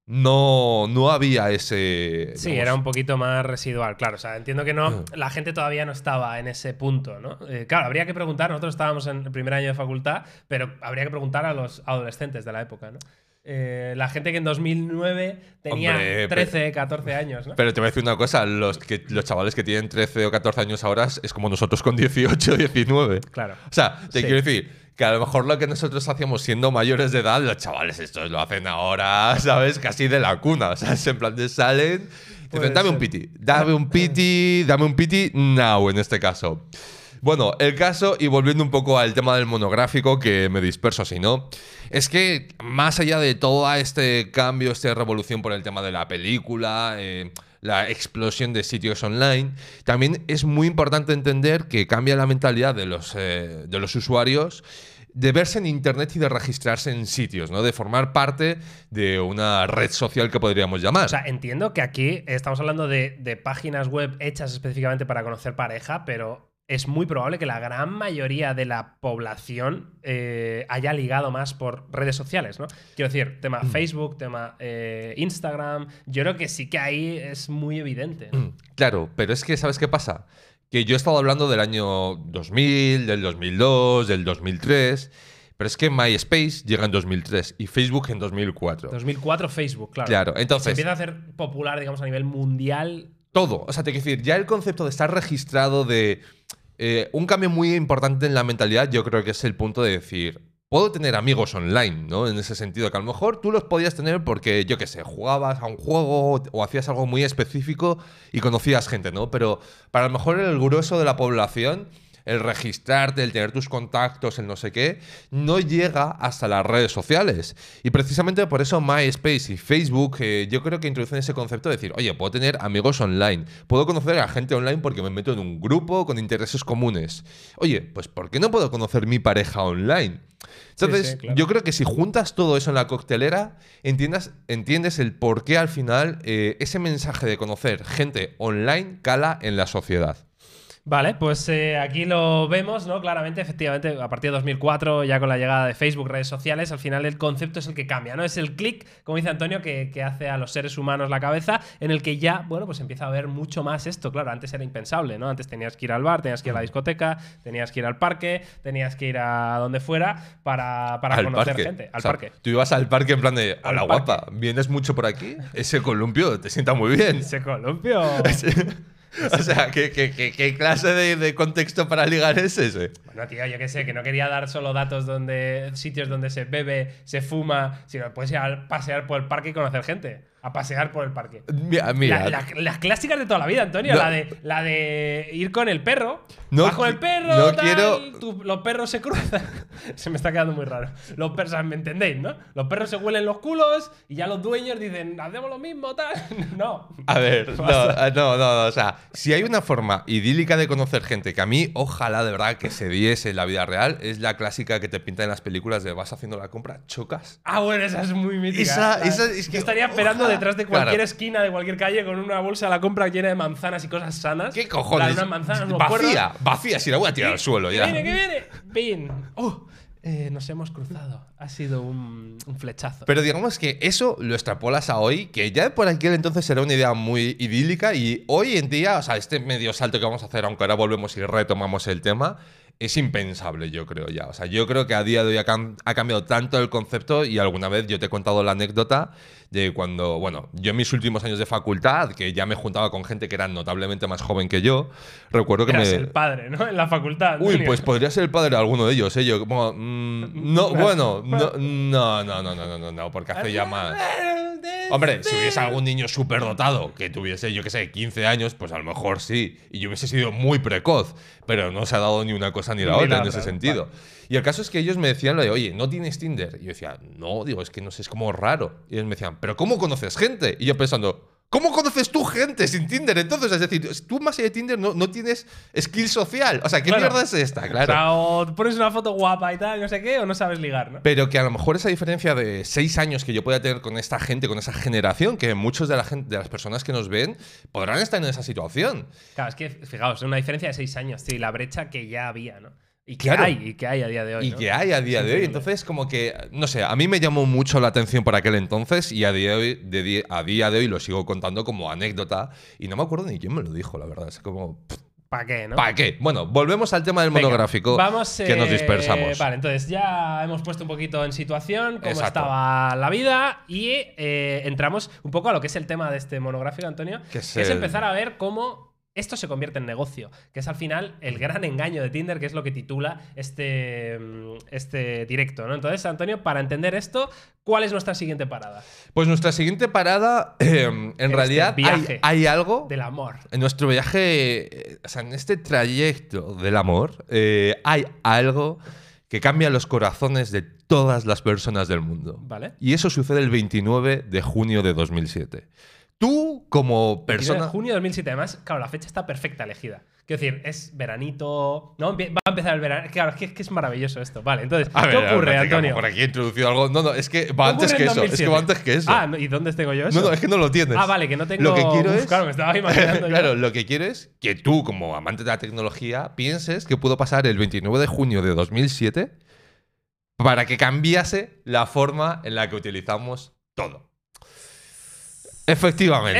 no había ese. Sí, digamos, era un poquito más residual, claro. O sea, entiendo que no, la gente todavía no estaba en ese punto, ¿no? Claro, habría que preguntar, nosotros estábamos en el primer año de facultad, pero habría que preguntar a los adolescentes de la época, ¿no? La gente que en 2009 tenía Hombre, 13, 14 años, ¿no? Pero te voy a decir una cosa, los chavales que tienen 13 o 14 años ahora es como nosotros con 18 o 19. Claro. O sea, te Sí. quiero decir que a lo mejor lo que nosotros hacíamos siendo mayores de edad, los chavales estos lo hacen ahora, ¿sabes? Casi de la cuna. O sea, es en plan de salen, Puede dicen, dame ser. un piti, dame un piti now en este caso. Bueno, el caso, y volviendo un poco al tema del monográfico, que me disperso así, ¿no? Es que más allá de todo este cambio, esta revolución por el tema de la película, la explosión de sitios online, también es muy importante entender que cambia la mentalidad de los usuarios de verse en internet y de registrarse en sitios, ¿no? De formar parte de una red social que podríamos llamar. O sea, entiendo que aquí estamos hablando de páginas web hechas específicamente para conocer pareja, pero es muy probable que la gran mayoría de la población haya ligado más por redes sociales, ¿no? Quiero decir, tema Facebook, tema Instagram. Yo creo que sí que ahí es muy evidente, ¿no? Claro, pero es que, ¿sabes qué pasa? Que yo he estado hablando del año 2000, del 2002, del 2003, pero es que MySpace llega en 2003 y Facebook en 2004. 2004 Facebook, claro. Claro, Se entonces, empieza a hacer popular, digamos, a nivel mundial. todo. O sea, te quiero decir, ya el concepto de estar registrado de... un cambio muy importante en la mentalidad yo creo que es el punto de decir, puedo tener amigos online, ¿no? En ese sentido, que a lo mejor tú los podías tener porque, yo qué sé, jugabas a un juego o hacías algo muy específico y conocías gente, ¿no? Pero para lo mejor el grueso de la población el registrarte, el tener tus contactos, el no sé qué, no llega hasta las redes sociales. Y precisamente por eso MySpace y Facebook yo creo que introducen ese concepto de decir, oye, puedo tener amigos online, puedo conocer a gente online porque me meto en un grupo con intereses comunes. Oye, pues ¿por qué no puedo conocer mi pareja online? Entonces, sí, claro. yo creo que si juntas todo eso en la coctelera, entiendes el por qué al final ese mensaje de conocer gente online cala en la sociedad. Vale, pues aquí lo vemos, ¿no? Claramente, efectivamente, a partir de 2004, ya con la llegada de Facebook, redes sociales, al final el concepto es el que cambia, ¿no? Es el clic, como dice Antonio, que hace a los seres humanos la cabeza, en el que ya, bueno, pues empieza a ver mucho más esto. Claro, antes era impensable, ¿no? Antes tenías que ir al bar, tenías que ir a la discoteca, tenías que ir al parque, tenías que ir a donde fuera para conocer gente. Al parque. Tú ibas al parque en plan de, Al hola parque. guapa, ¿vienes mucho por aquí? Ese columpio te sienta muy bien. Ese columpio. O sea, ¿qué clase de contexto para ligar es ese? Bueno, tío, yo qué sé, que no quería dar solo datos sitios donde se bebe, se fuma, sino puedes ir a pasear por el parque y conocer gente. A pasear por el parque. Mira. Las clásicas de toda la vida, Antonio. No. La de ir con el perro. No vas con el perro, no tal, quiero- los perros se cruzan. Se me está quedando muy raro. Los perros, ¿me entendéis, no? Los perros se huelen los culos y ya los dueños dicen, hacemos lo mismo, tal. No. A ver, no, o sea, si hay una forma idílica de conocer gente que a mí, ojalá de verdad que se diese en la vida real, es la clásica que te pintan en las películas de vas haciendo la compra, chocas. Ah, bueno, esa es muy mítica. Esa es Yo que, estaría esperando ojalá. detrás de cualquier Claro. esquina de cualquier calle con una bolsa de la compra llena de manzanas y cosas sanas. ¿Qué cojones? Unas manzanas, unos puerros. Vacía, si la voy a tirar al suelo ya. ¿Qué viene? ¡Pin! Nos hemos cruzado. Ha sido un flechazo. Pero digamos que eso lo extrapolas a hoy, que ya por aquel entonces era una idea muy idílica y hoy en día, o sea, este medio salto que vamos a hacer, aunque ahora volvemos y retomamos el tema, es impensable, yo creo ya. O sea, yo creo que a día de hoy ha cambiado tanto el concepto y alguna vez yo te he contado la anécdota de cuando, bueno, yo en mis últimos años de facultad, que ya me juntaba con gente que era notablemente más joven que yo, recuerdo que Eras el padre, ¿no? En la facultad. Uy, Antonio. pues podría ser el padre de alguno de ellos, ¿eh? Yo, como, no, bueno, no, porque hace ya más. Hombre, si hubiese algún niño superdotado que tuviese, yo qué sé, 15 años, pues a lo mejor sí. Y yo hubiese sido muy precoz, pero no se ha dado ni una cosa ni la Ni otra la en otra, ese sentido. vale. Y el caso es que ellos me decían lo de, oye, ¿no tienes Tinder? Y yo decía, no, digo, es que no sé, es como raro. Y ellos me decían, ¿pero cómo conoces gente? Y yo pensando, ¿cómo conoces tú gente sin Tinder? Entonces, es decir, tú más allá de Tinder no tienes skill social. O sea, ¿qué Claro. mierda es esta? O Claro. sea, o pones una foto guapa y tal, no sé qué, o no sabes ligar, ¿no? Pero que a lo mejor esa diferencia de 6 años que yo pueda tener con esta gente, con esa generación, que muchos de las personas que nos ven podrán estar en esa situación. Claro, es que, fijaos, una diferencia de 6 años, tío, y la brecha que ya había, ¿no? Y que Claro. hay a día de hoy. Y ¿no? que hay a día de hoy. increíble. Entonces, como que, no sé, a mí me llamó mucho la atención por aquel entonces y a día de hoy lo sigo contando como anécdota. Y no me acuerdo ni quién me lo dijo, la verdad. Es como, ¿Para qué, no? ¿para qué? Bueno, volvemos al tema del Venga, monográfico, vamos, que nos dispersamos. Vale, entonces ya hemos puesto un poquito en situación cómo Exacto. estaba la vida y entramos un poco a lo que es el tema de este monográfico, Antonio, Que que es es el- empezar a ver cómo esto se convierte en negocio, que es al final el gran engaño de Tinder, que es lo que titula este directo, ¿no? Entonces, Antonio, para entender esto, ¿cuál es nuestra siguiente parada? Pues nuestra siguiente parada, en realidad, viaje hay algo. Del amor. En nuestro viaje, o sea, en este trayecto del amor, hay algo que cambia los corazones de todas las personas del mundo. ¿Vale? Y eso sucede el 29 de junio de 2007. Tú, como 29 persona. de junio de 2007. Además, claro, la fecha está perfecta elegida. Quiero decir, es veranito. No, va a empezar el verano. Claro, es que es maravilloso esto. Vale, entonces, A ver, ¿qué ocurre, que a lo Antonio? mejor aquí he introducido algo. No, es que ¿Qué va antes ocurre que en eso. Es que 2007? va antes que eso. Ah, ¿y dónde tengo yo eso? no, es que no lo tienes. Ah, vale, que no tengo. Lo que quiero Uf, es. Claro, me estaba imaginando. Claro, yo. lo que quiero es que tú, como amante de la tecnología, pienses que pudo pasar el 29 de junio de 2007 para que cambiase la forma en la que utilizamos todo. Efectivamente. El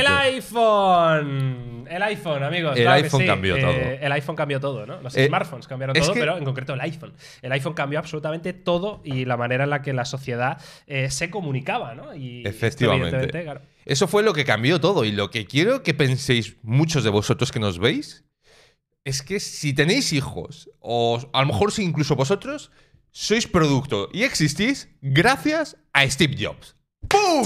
iPhone, amigos. El claro que iPhone sí. cambió todo. El iPhone cambió todo, ¿no? Los Eh, smartphones cambiaron es todo, que- pero en concreto el iPhone. El iPhone cambió absolutamente todo y la manera en la que la sociedad se comunicaba, ¿no? Y esto, Efectivamente. evidentemente, claro. Eso fue lo que cambió todo. Y lo que quiero que penséis muchos de vosotros que nos veis es que si tenéis hijos, o a lo mejor si incluso vosotros, sois producto y existís gracias a Steve Jobs. ¡Pum!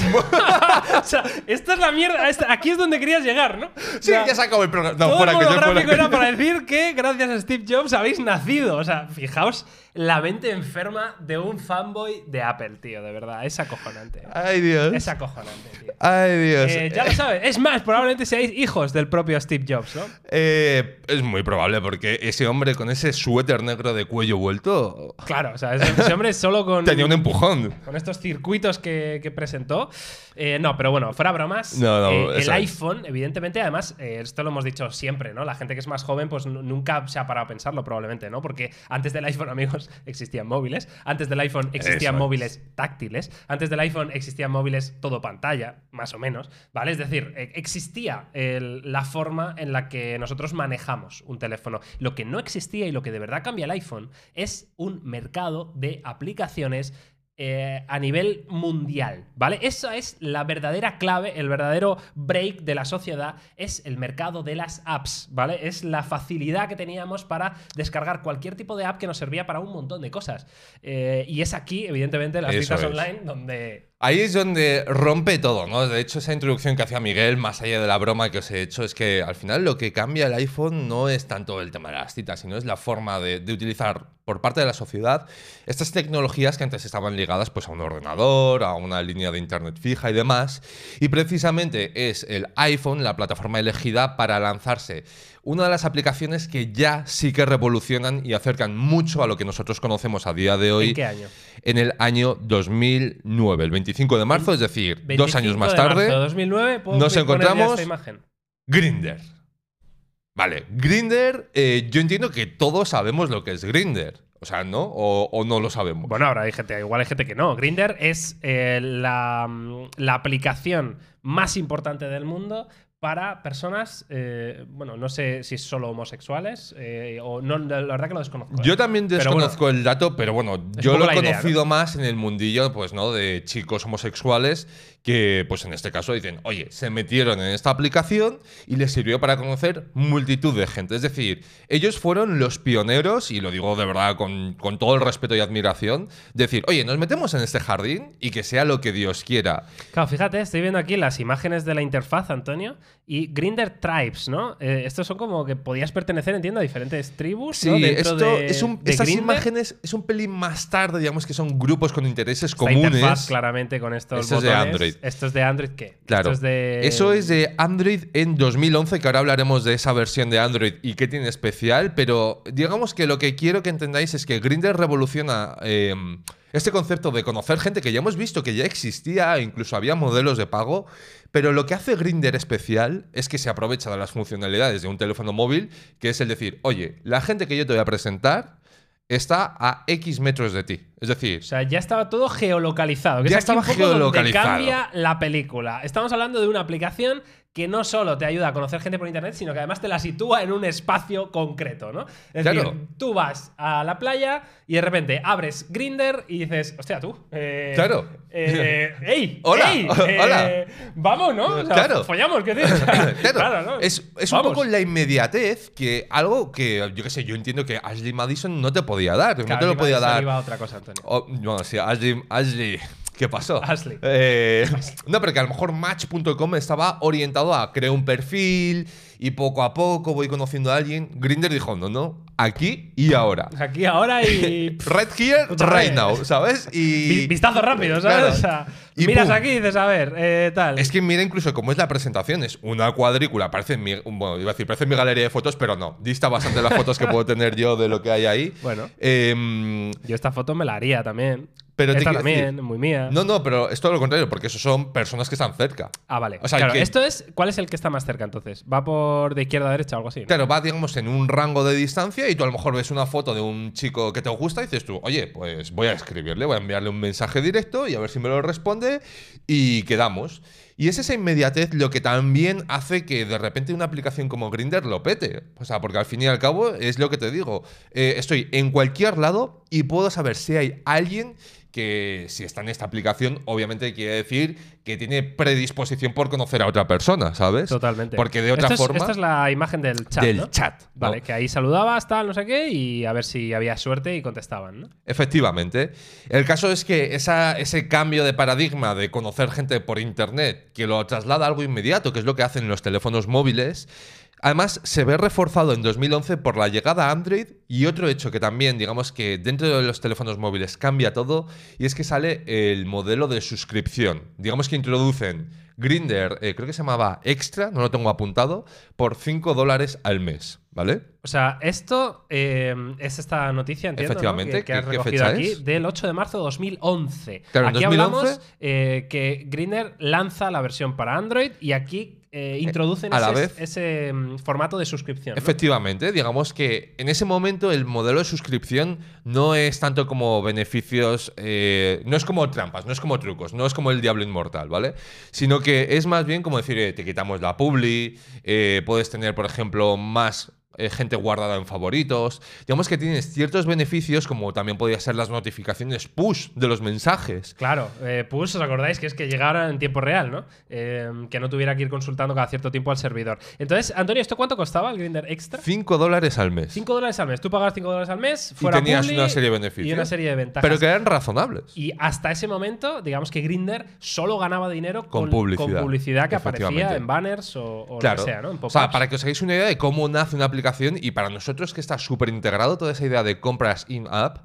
O sea, esta es la mierda. Aquí es donde querías llegar, ¿no? Sí, O sea, ya se acabó el programa. No, todo fuera el que yo monográfico fuera. era para decir que gracias a Steve Jobs habéis nacido. O sea, fijaos la mente enferma de un fanboy de Apple, tío, de verdad. Es acojonante. Ay, Dios. Es acojonante, tío. Ay, Dios. Ya lo sabes. Es más, probablemente seáis hijos del propio Steve Jobs, ¿no? Es muy probable porque ese hombre con ese suéter negro de cuello vuelto Claro, o sea, ese hombre solo con, tenía un empujón. con estos circuitos que presentó. No, pero bueno, fuera bromas. No, el eso es. iPhone, evidentemente, además, esto lo hemos dicho siempre, ¿no? La gente que es más joven, pues nunca se ha parado a pensarlo, probablemente, ¿no? Porque antes del iPhone, amigos, existían móviles. Antes del iPhone existían Eso es. móviles táctiles. Antes del iPhone existían móviles todo pantalla, más o menos, ¿vale? Es decir, existía la forma en la que nosotros manejamos un teléfono. Lo que no existía y lo que de verdad cambia el iPhone es un mercado de aplicaciones a nivel mundial, ¿vale? Esa es la verdadera clave, el verdadero break de la sociedad, es el mercado de las apps, ¿vale? Es la facilidad que teníamos para descargar cualquier tipo de app que nos servía para un montón de cosas. Y es aquí, evidentemente, las Eso citas es. online donde... Ahí es donde rompe todo, ¿no? De hecho, esa introducción que hacía Miguel, más allá de la broma que os he hecho, es que al final lo que cambia el iPhone no es tanto el tema de las citas, sino es la forma de utilizar por parte de la sociedad estas tecnologías que antes estaban ligadas pues, a un ordenador, a una línea de internet fija y demás. Y precisamente es el iPhone la plataforma elegida para lanzarse una de las aplicaciones que ya sí que revolucionan y acercan mucho a lo que nosotros conocemos a día de hoy. ¿En qué año? En el año 2009, el 25 de marzo, es decir, 2 años 25 más de tarde, marzo de 2009, ¿puedo nos poner ya encontramos esta imagen? Grindr. Vale, Grindr, yo entiendo que todos sabemos lo que es Grindr. O sea, ¿no? O no lo sabemos. Bueno, ahora hay gente, igual hay gente que no. Grindr es la aplicación más importante del mundo para personas, bueno, no sé si solo homosexuales o no, la verdad que lo desconozco. Yo también Pero desconozco el dato, pero bueno, es yo un lo poco he la idea, conocido más en el mundillo, pues, ¿no? De chicos homosexuales que, pues, en este caso dicen, oye, se metieron en esta aplicación y les sirvió para conocer multitud de gente. Es decir, ellos fueron los pioneros, y lo digo de verdad con todo el respeto y admiración, decir, oye, nos metemos en este jardín y que sea lo que Dios quiera. Claro, fíjate, estoy viendo aquí las imágenes de la interfaz, Antonio, y Grindr Tribes, ¿no? Estos son como que podías pertenecer, entiendo, a diferentes tribus, Sí, ¿no? Dentro esto de, es de estas Grindr. imágenes es un pelín más tarde, digamos que son grupos con intereses Esta interfaz comunes. claramente con estos Esto es de botones. Android. ¿Esto es de Android qué? Claro, Esto es de... eso es de Android en 2011, que ahora hablaremos de esa versión de Android y qué tiene especial, pero digamos que lo que quiero que entendáis es que Grindr revoluciona este concepto de conocer gente que ya hemos visto que ya existía, incluso había modelos de pago, pero lo que hace Grindr especial es que se aprovecha de las funcionalidades de un teléfono móvil, que es el decir, oye, la gente que yo te voy a presentar está a X metros de ti. Es decir, O sea, ya estaba todo geolocalizado. Que Ya es aquí estaba un poco donde geolocalizado. cambia la película. Estamos hablando de una aplicación que no solo te ayuda a conocer gente por internet, sino que además te la sitúa en un espacio concreto, ¿no? Es Claro. decir, tú vas a la playa y de repente abres Grindr y dices, hostia, tú. Claro. ¡Ey! Hola, ey, hola. Vamos, ¿no? O sea, Claro. follamos, ¿qué dices? Claro, ¿no? es un Vamos. poco la inmediatez que algo que, yo qué sé, yo entiendo que Ashley Madison no te podía dar. No Claro, te lo iba- podía eso dar. iba a otra cosa, Antonio. Bueno, sí, Ashley. ¿Qué pasó? Ashley. No, pero que a lo mejor Match.com estaba orientado a crear un perfil y poco a poco voy conociendo a alguien. Grindr dijo, no, aquí y ahora. Aquí ahora y... Right here, Escúchame. right now, ¿sabes? Y Vistazo rápido, ¿sabes? Claro. O sea, Y miras pum. aquí y dices, a ver, tal. Es que mira incluso cómo es la presentación. Es una cuadrícula. Parece bueno, iba a decir, parece mi galería de fotos, pero no. Dista bastante las fotos que puedo tener yo de lo que hay ahí. Bueno. Em, Yo esta foto me la haría también. Pero te esta quiero también, decir- muy mía. no, pero es todo lo contrario, porque esos son personas que están cerca. Ah, vale. O sea, claro, que- esto es. ¿Cuál es el que está más cerca entonces? ¿Va por de izquierda a derecha o algo así? ¿no? Claro, va, digamos, en un rango de distancia y tú a lo mejor ves una foto de un chico que te gusta y dices tú, oye, pues voy a escribirle, voy a enviarle un mensaje directo y a ver si me lo responde y quedamos. Y es esa inmediatez lo que también hace que de repente una aplicación como Grindr lo pete. O sea, porque al fin y al cabo es lo que te digo. Estoy en cualquier lado y puedo saber si hay alguien que, si está en esta aplicación, obviamente quiere decir que tiene predisposición por conocer a otra persona, ¿sabes? Totalmente. Porque de otra forma... Esta es la imagen del chat, Del ¿no? chat, ¿no? Vale, que ahí saludabas, tal, no sé qué, y a ver si había suerte y contestaban, ¿no? Efectivamente. El caso es que ese cambio de paradigma de conocer gente por internet, que lo traslada a algo inmediato, que es lo que hacen los teléfonos móviles, además se ve reforzado en 2011 por la llegada a Android y otro hecho que también, digamos que dentro de los teléfonos móviles cambia todo, y es que sale el modelo de suscripción. Digamos que introducen Grindr, creo que se llamaba Extra, no lo tengo apuntado, por $5 al mes, ¿vale? O sea, esto es esta noticia, entiendo, Efectivamente. ¿no? que has ¿Qué recogido fecha aquí, es? del 8 de marzo de 2011. Claro, en aquí 2011, hablamos que Grindr lanza la versión para Android y aquí introducen a la vez. ese formato de suscripción, ¿no? Efectivamente, digamos que en ese momento el modelo de suscripción no es tanto como beneficios, no es como trampas, no es como trucos, no es como el Diablo Inmortal, ¿vale? Sino que es más bien como decir, te quitamos la publi, puedes tener, por ejemplo, más gente guardada en favoritos. Digamos que tienes ciertos beneficios, como también podría ser las notificaciones push de los mensajes. Claro, push, ¿os acordáis? Que es que llegara en tiempo real, ¿no? Que no tuviera que ir consultando cada cierto tiempo al servidor. Entonces, Antonio, ¿esto cuánto costaba el Grindr Extra? $5 al mes. $5 al mes. Tú pagas $5 al mes, fuera y tenías publi una serie de beneficios. y una serie de ventajas. Pero que eran razonables. Y hasta ese momento, digamos que Grindr solo ganaba dinero Con con publicidad. publicidad que aparecía Efectivamente. en banners o Claro. lo que sea, ¿no? En O pop-ups. sea, para que os hagáis una idea de cómo nace una aplicación, y para nosotros que está súper integrado toda esa idea de compras in-app,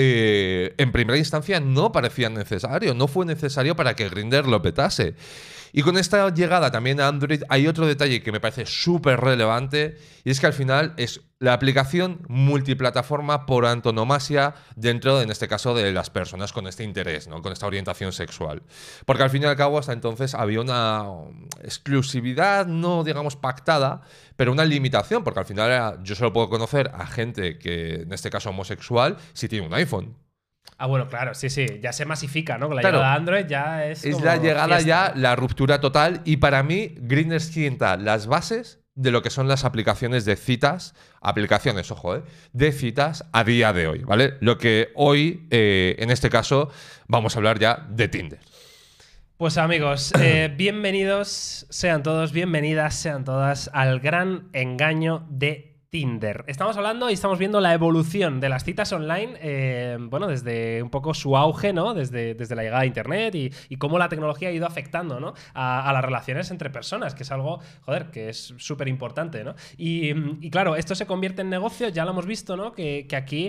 en primera instancia no parecía necesario, no fue necesario para que Grindr lo petase. Y con esta llegada también a Android hay otro detalle que me parece súper relevante, y es que al final es la aplicación multiplataforma por antonomasia dentro, en este caso, de las personas con este interés, ¿no? Con esta orientación sexual. Porque al fin y al cabo hasta entonces había una exclusividad, no digamos pactada, pero una limitación, porque al final yo solo puedo conocer a gente que, en este caso homosexual, si tiene un iPhone. Ah, bueno, claro, sí, sí. Ya se masifica, ¿no? Con la Claro. llegada a Android ya es. Es como la llegada fiesta. ya, la ruptura total, y para mí Grindr sienta las bases de lo que son las aplicaciones de citas, aplicaciones, ojo, de citas a día de hoy, ¿vale? Lo que hoy, en este caso, vamos a hablar ya de Tinder. Pues amigos, bienvenidos sean todos, bienvenidas sean todas al gran engaño de Tinder. Estamos hablando y estamos viendo la evolución de las citas online, bueno, desde un poco su auge, ¿no? Desde la llegada de Internet y cómo la tecnología ha ido afectando, ¿no? a las relaciones entre personas, que es algo, joder, que es súper importante, ¿no? Y claro, esto se convierte en negocio, ya lo hemos visto, ¿no? Que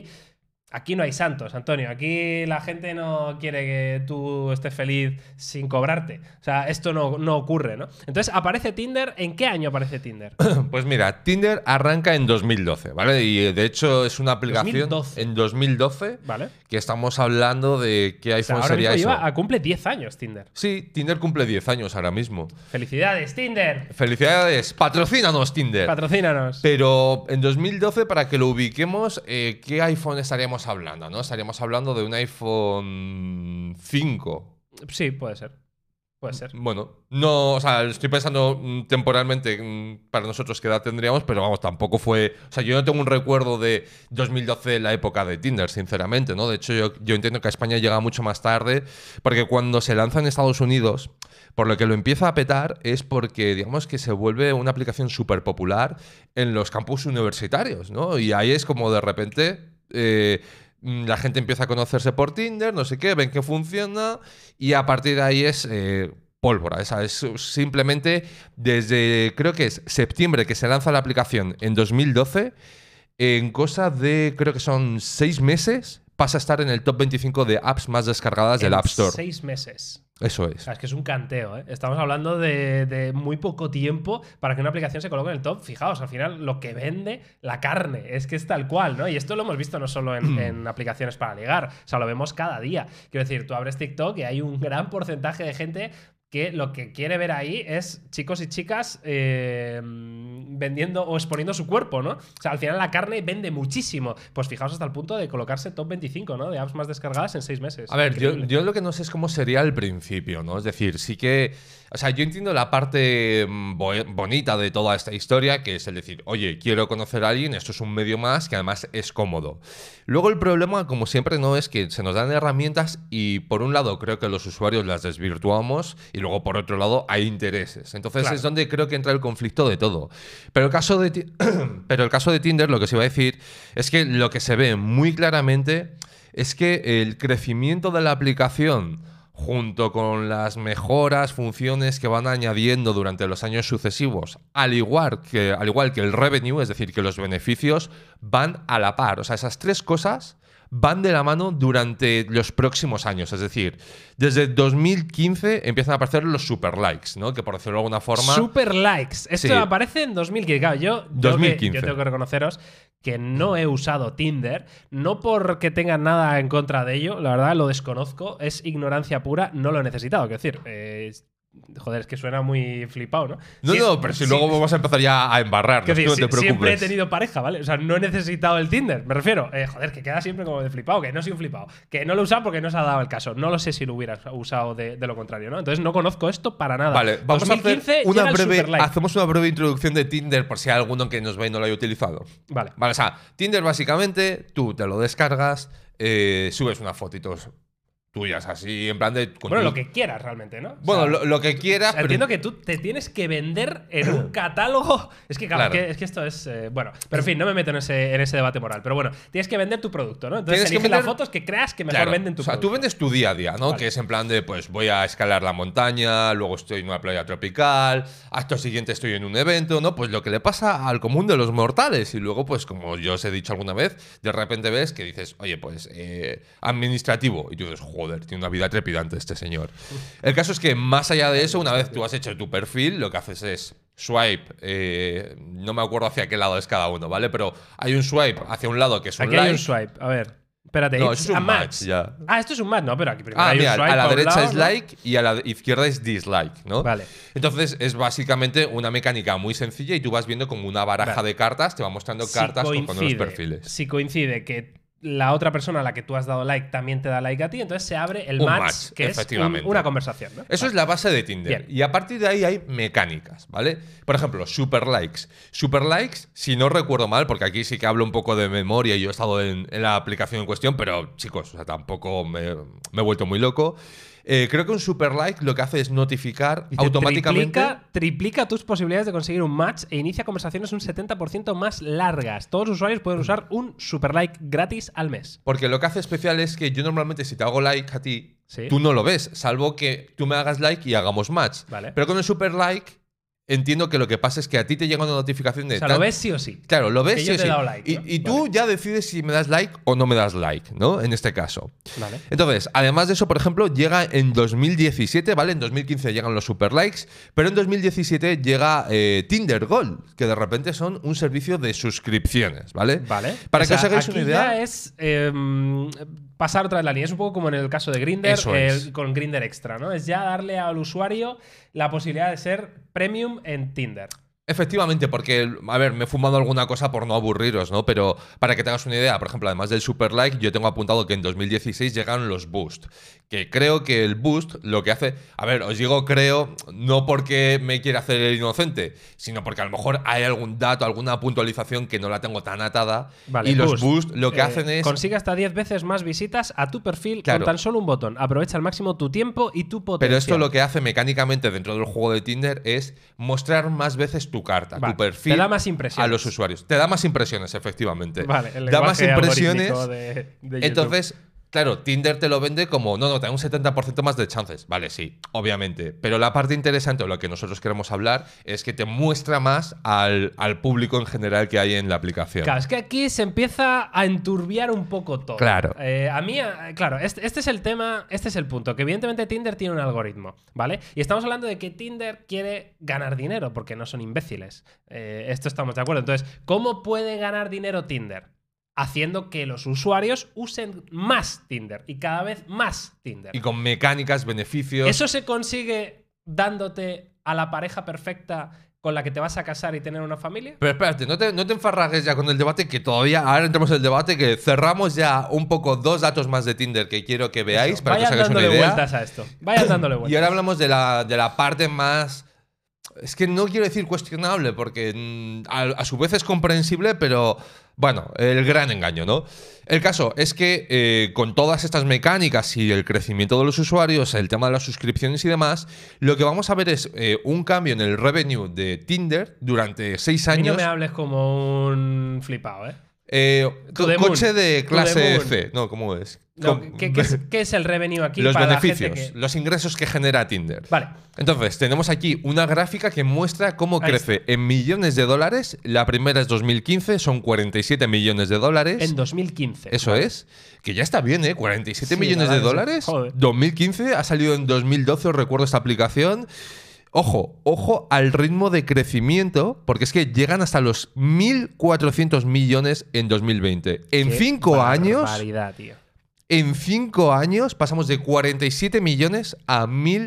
aquí no hay santos, Antonio. Aquí la gente no quiere que tú estés feliz sin cobrarte. O sea, esto no ocurre, ¿no? Entonces, ¿aparece Tinder? ¿En qué año aparece Tinder? Pues mira, Tinder arranca en 2012, ¿vale? Y de hecho es una aplicación 2012. en 2012, ¿Vale? que estamos hablando de qué O sea, iPhone ahora sería mismo eso. cumple 10 años Tinder. Sí, Tinder cumple 10 años ahora mismo. ¡Felicidades, Tinder! Felicidades, patrocínanos Tinder. Patrocínanos. Pero en 2012, para que lo ubiquemos, ¿qué iPhone estaríamos hablando? ¿No? Estaríamos hablando de un iPhone 5. Sí, puede ser. Puede ser. Bueno, no, o sea, estoy pensando temporalmente para nosotros qué edad tendríamos, pero vamos, tampoco fue. O sea, yo no tengo un recuerdo de 2012, la época de Tinder, sinceramente, ¿no? De hecho, yo entiendo que a España llega mucho más tarde, porque cuando se lanza en Estados Unidos, por lo que lo empieza a petar es porque, digamos, que se vuelve una aplicación súper popular en los campus universitarios, ¿no? Y ahí es como de repente. La gente empieza a conocerse por Tinder, no sé qué, ven que funciona y a partir de ahí es pólvora. Esa es simplemente desde, creo que es septiembre que se lanza la aplicación en 2012, en cosa de, creo que son 6 meses, pasa a estar en el top 25 de apps más descargadas del App Store. 6 meses. Eso O es. sea, es que es un canteo, ¿eh? Estamos hablando de muy poco tiempo para que una aplicación se coloque en el top. Fijaos, al final lo que vende la carne es que es tal cual, ¿no? Y esto lo hemos visto no solo en aplicaciones para ligar, o sea, lo vemos cada día. Quiero decir, tú abres TikTok y hay un gran porcentaje de gente que lo que quiere ver ahí es chicos y chicas vendiendo o exponiendo su cuerpo, ¿no? O sea, al final la carne vende muchísimo. Pues fijaos hasta el punto de colocarse top 25, ¿no? De apps más descargadas en 6 meses. A ver, yo lo que no sé es cómo sería al principio, ¿no? Es decir, sí que… O sea, yo entiendo la parte bonita de toda esta historia, que es el decir, oye, quiero conocer a alguien, esto es un medio más que además es cómodo. Luego el problema, como siempre, no es que se nos dan herramientas y por un lado creo que los usuarios las desvirtuamos y luego por otro lado hay intereses. Entonces es donde creo que entra el conflicto de todo. Pero el caso de Tinder, lo que se iba a decir es que lo que se ve muy claramente es que el crecimiento de la aplicación junto con las mejoras, funciones que van añadiendo durante los años sucesivos, al igual que el revenue, es decir, que los beneficios van a la par. O sea, esas tres cosas van de la mano durante los próximos años. Es decir, desde 2015 empiezan a aparecer los super likes, ¿no? Que por decirlo de alguna forma… Super likes. Esto aparece en 2015. Claro, yo tengo que reconoceros que no he usado Tinder, no porque tenga nada en contra de ello, la verdad lo desconozco, es ignorancia pura, no lo he necesitado. Quiero decir, joder, es que suena muy flipado, ¿no? No, pero si luego vamos a empezar ya a embarrar, no te preocupes. Siempre he tenido pareja, ¿vale? O sea, no he necesitado el Tinder, me refiero. Joder, que queda siempre como de flipado, que no soy un flipado, que no lo he usado porque no se ha dado el caso. No lo sé si lo hubieras usado de lo contrario, ¿no? Entonces no conozco esto para nada. Vale, vamos a hacer hacemos una breve introducción de Tinder por si hay alguno que nos ve y no lo haya utilizado. Vale, o sea, Tinder básicamente, tú te lo descargas, subes unas fotitos tuyas así, en plan de… Bueno, lo que quieras realmente, ¿no? Bueno, o sea, lo que quieras… Entiendo que tú te tienes que vender en un catálogo… Es que, claro, es que esto es… bueno, pero en fin, no me meto en ese debate moral. Pero bueno, tienes que vender tu producto, ¿no? Entonces elige las fotos que creas que mejor venden tu producto. O sea, tú vendes tu día a día, ¿no? Vale. Que es en plan de, pues voy a escalar la montaña, luego estoy en una playa tropical, acto siguiente estoy en un evento, ¿no? Pues lo que le pasa al común de los mortales. Y luego, pues como yo os he dicho alguna vez, de repente ves que dices, oye, pues administrativo. Y tú dices, joder, tiene una vida trepidante este señor. El caso es que más allá de eso, una vez tú has hecho tu perfil, lo que haces es swipe, no me acuerdo hacia qué lado es cada uno, ¿vale? Pero hay un swipe hacia un lado que es un like. Aquí hay un swipe, a ver. Espérate, no, es un match ya. Esto es un match, no, pero aquí primero hay un swipe a la derecha es ¿no? like y a la izquierda es dislike, ¿no? Vale. Entonces es básicamente una mecánica muy sencilla y tú vas viendo como una baraja de cartas, te va mostrando cartas con los perfiles. Si coincide que la otra persona a la que tú has dado like también te da like a ti, entonces se abre el match, que es una conversación, ¿no? Eso es la base de Tinder. Bien. Y a partir de ahí hay mecánicas, ¿vale? Por ejemplo, super likes. Super likes, si no recuerdo mal, porque aquí sí que hablo un poco de memoria y yo he estado en la aplicación en cuestión, pero chicos, o sea, tampoco me he vuelto muy loco. Creo que un super like lo que hace es notificar automáticamente… Triplica tus posibilidades de conseguir un match e inicia conversaciones un 70% más largas. Todos los usuarios pueden usar un super like gratis al mes. Porque lo que hace especial es que yo normalmente si te hago like a ti, tú no lo ves, salvo que tú me hagas like y hagamos match. Vale. Pero con el super like… Entiendo que lo que pasa es que a ti te llega una notificación de… O sea, lo ves sí o sí. Claro, lo ves que sí yo o te sí. He dado like, ¿no? Y tú ya decides si me das like o no me das like, ¿no? En este caso. Vale. Entonces, además de eso, por ejemplo, llega en 2017, ¿vale? En 2015 llegan los super likes, pero en 2017 llega Tinder Gold, que de repente son un servicio de suscripciones, ¿vale? Vale. Para que os hagáis una idea… Ya es pasar otra vez la línea. Es un poco como en el caso de Grindr, con Grindr Extra, ¿no? Es ya darle al usuario la posibilidad de ser premium en Tinder. Efectivamente, porque, a ver, me he fumado alguna cosa por no aburriros, ¿no? Pero para que te hagas una idea, por ejemplo, además del super like, yo tengo apuntado que en 2016 llegan los boost. Que creo que el boost lo que hace… A ver, os digo creo, no porque me quiera hacer el inocente, sino porque a lo mejor hay algún dato, alguna puntualización que no la tengo tan atada. Vale, y los boost lo que hacen es… Consigue hasta 10 veces más visitas a tu perfil con tan solo un botón. Aprovecha al máximo tu tiempo y tu potencial. Pero esto lo que hace mecánicamente dentro del juego de Tinder es mostrar más veces tu carta, tu perfil. Te da más impresiones. A los usuarios. Te da más impresiones, efectivamente. Vale, el da más impresiones. de entonces, claro, Tinder te lo vende como, no, te da un 70% más de chances. Vale, sí, obviamente. Pero la parte interesante, o lo que nosotros queremos hablar, es que te muestra más al público en general que hay en la aplicación. Claro, es que aquí se empieza a enturbiar un poco todo. Claro. Claro, este es el tema, este es el punto, que evidentemente Tinder tiene un algoritmo, ¿vale? Y estamos hablando de que Tinder quiere ganar dinero, porque no son imbéciles. Esto estamos de acuerdo. Entonces, ¿cómo puede ganar dinero Tinder? Haciendo que los usuarios usen más Tinder y cada vez más Tinder. Y con mecánicas, beneficios… Eso se consigue dándote a la pareja perfecta con la que te vas a casar y tener una familia? Pero espérate, no te enfarragues ya con el debate, que todavía, ahora entramos en el debate, que cerramos ya un poco 2 datos más de Tinder que quiero que veáis. Eso, para que os vayan hagáis una dándole idea. vueltas a esto. Vayan dándole vueltas. Y ahora hablamos de la parte más... Es que no quiero decir cuestionable, porque a su vez es comprensible, pero bueno, el gran engaño, ¿no? El caso es que con todas estas mecánicas y el crecimiento de los usuarios, el tema de las suscripciones y demás, lo que vamos a ver es un cambio en el revenue de Tinder durante 6 A mí no años. me hables como un flipado, ¿eh? Coche de clase To the C. No, ¿cómo es? No, ¿qué es el revenue aquí Los para beneficios, la gente que... los ingresos que genera Tinder. Vale. Entonces, tenemos aquí una gráfica que muestra cómo Ahí crece en millones de dólares. La primera es 2015, son 47 millones de dólares. En 2015. Eso es. Que ya está bien, ¿eh? 47 Sí, millones la de verdad que dólares. sí. Joder. 2015, ha salido en 2012, os recuerdo esta aplicación. Ojo al ritmo de crecimiento, porque es que llegan hasta los 1.400 millones en 2020. En Qué 5 años... barbaridad, tío. En 5 años pasamos de 47 millones a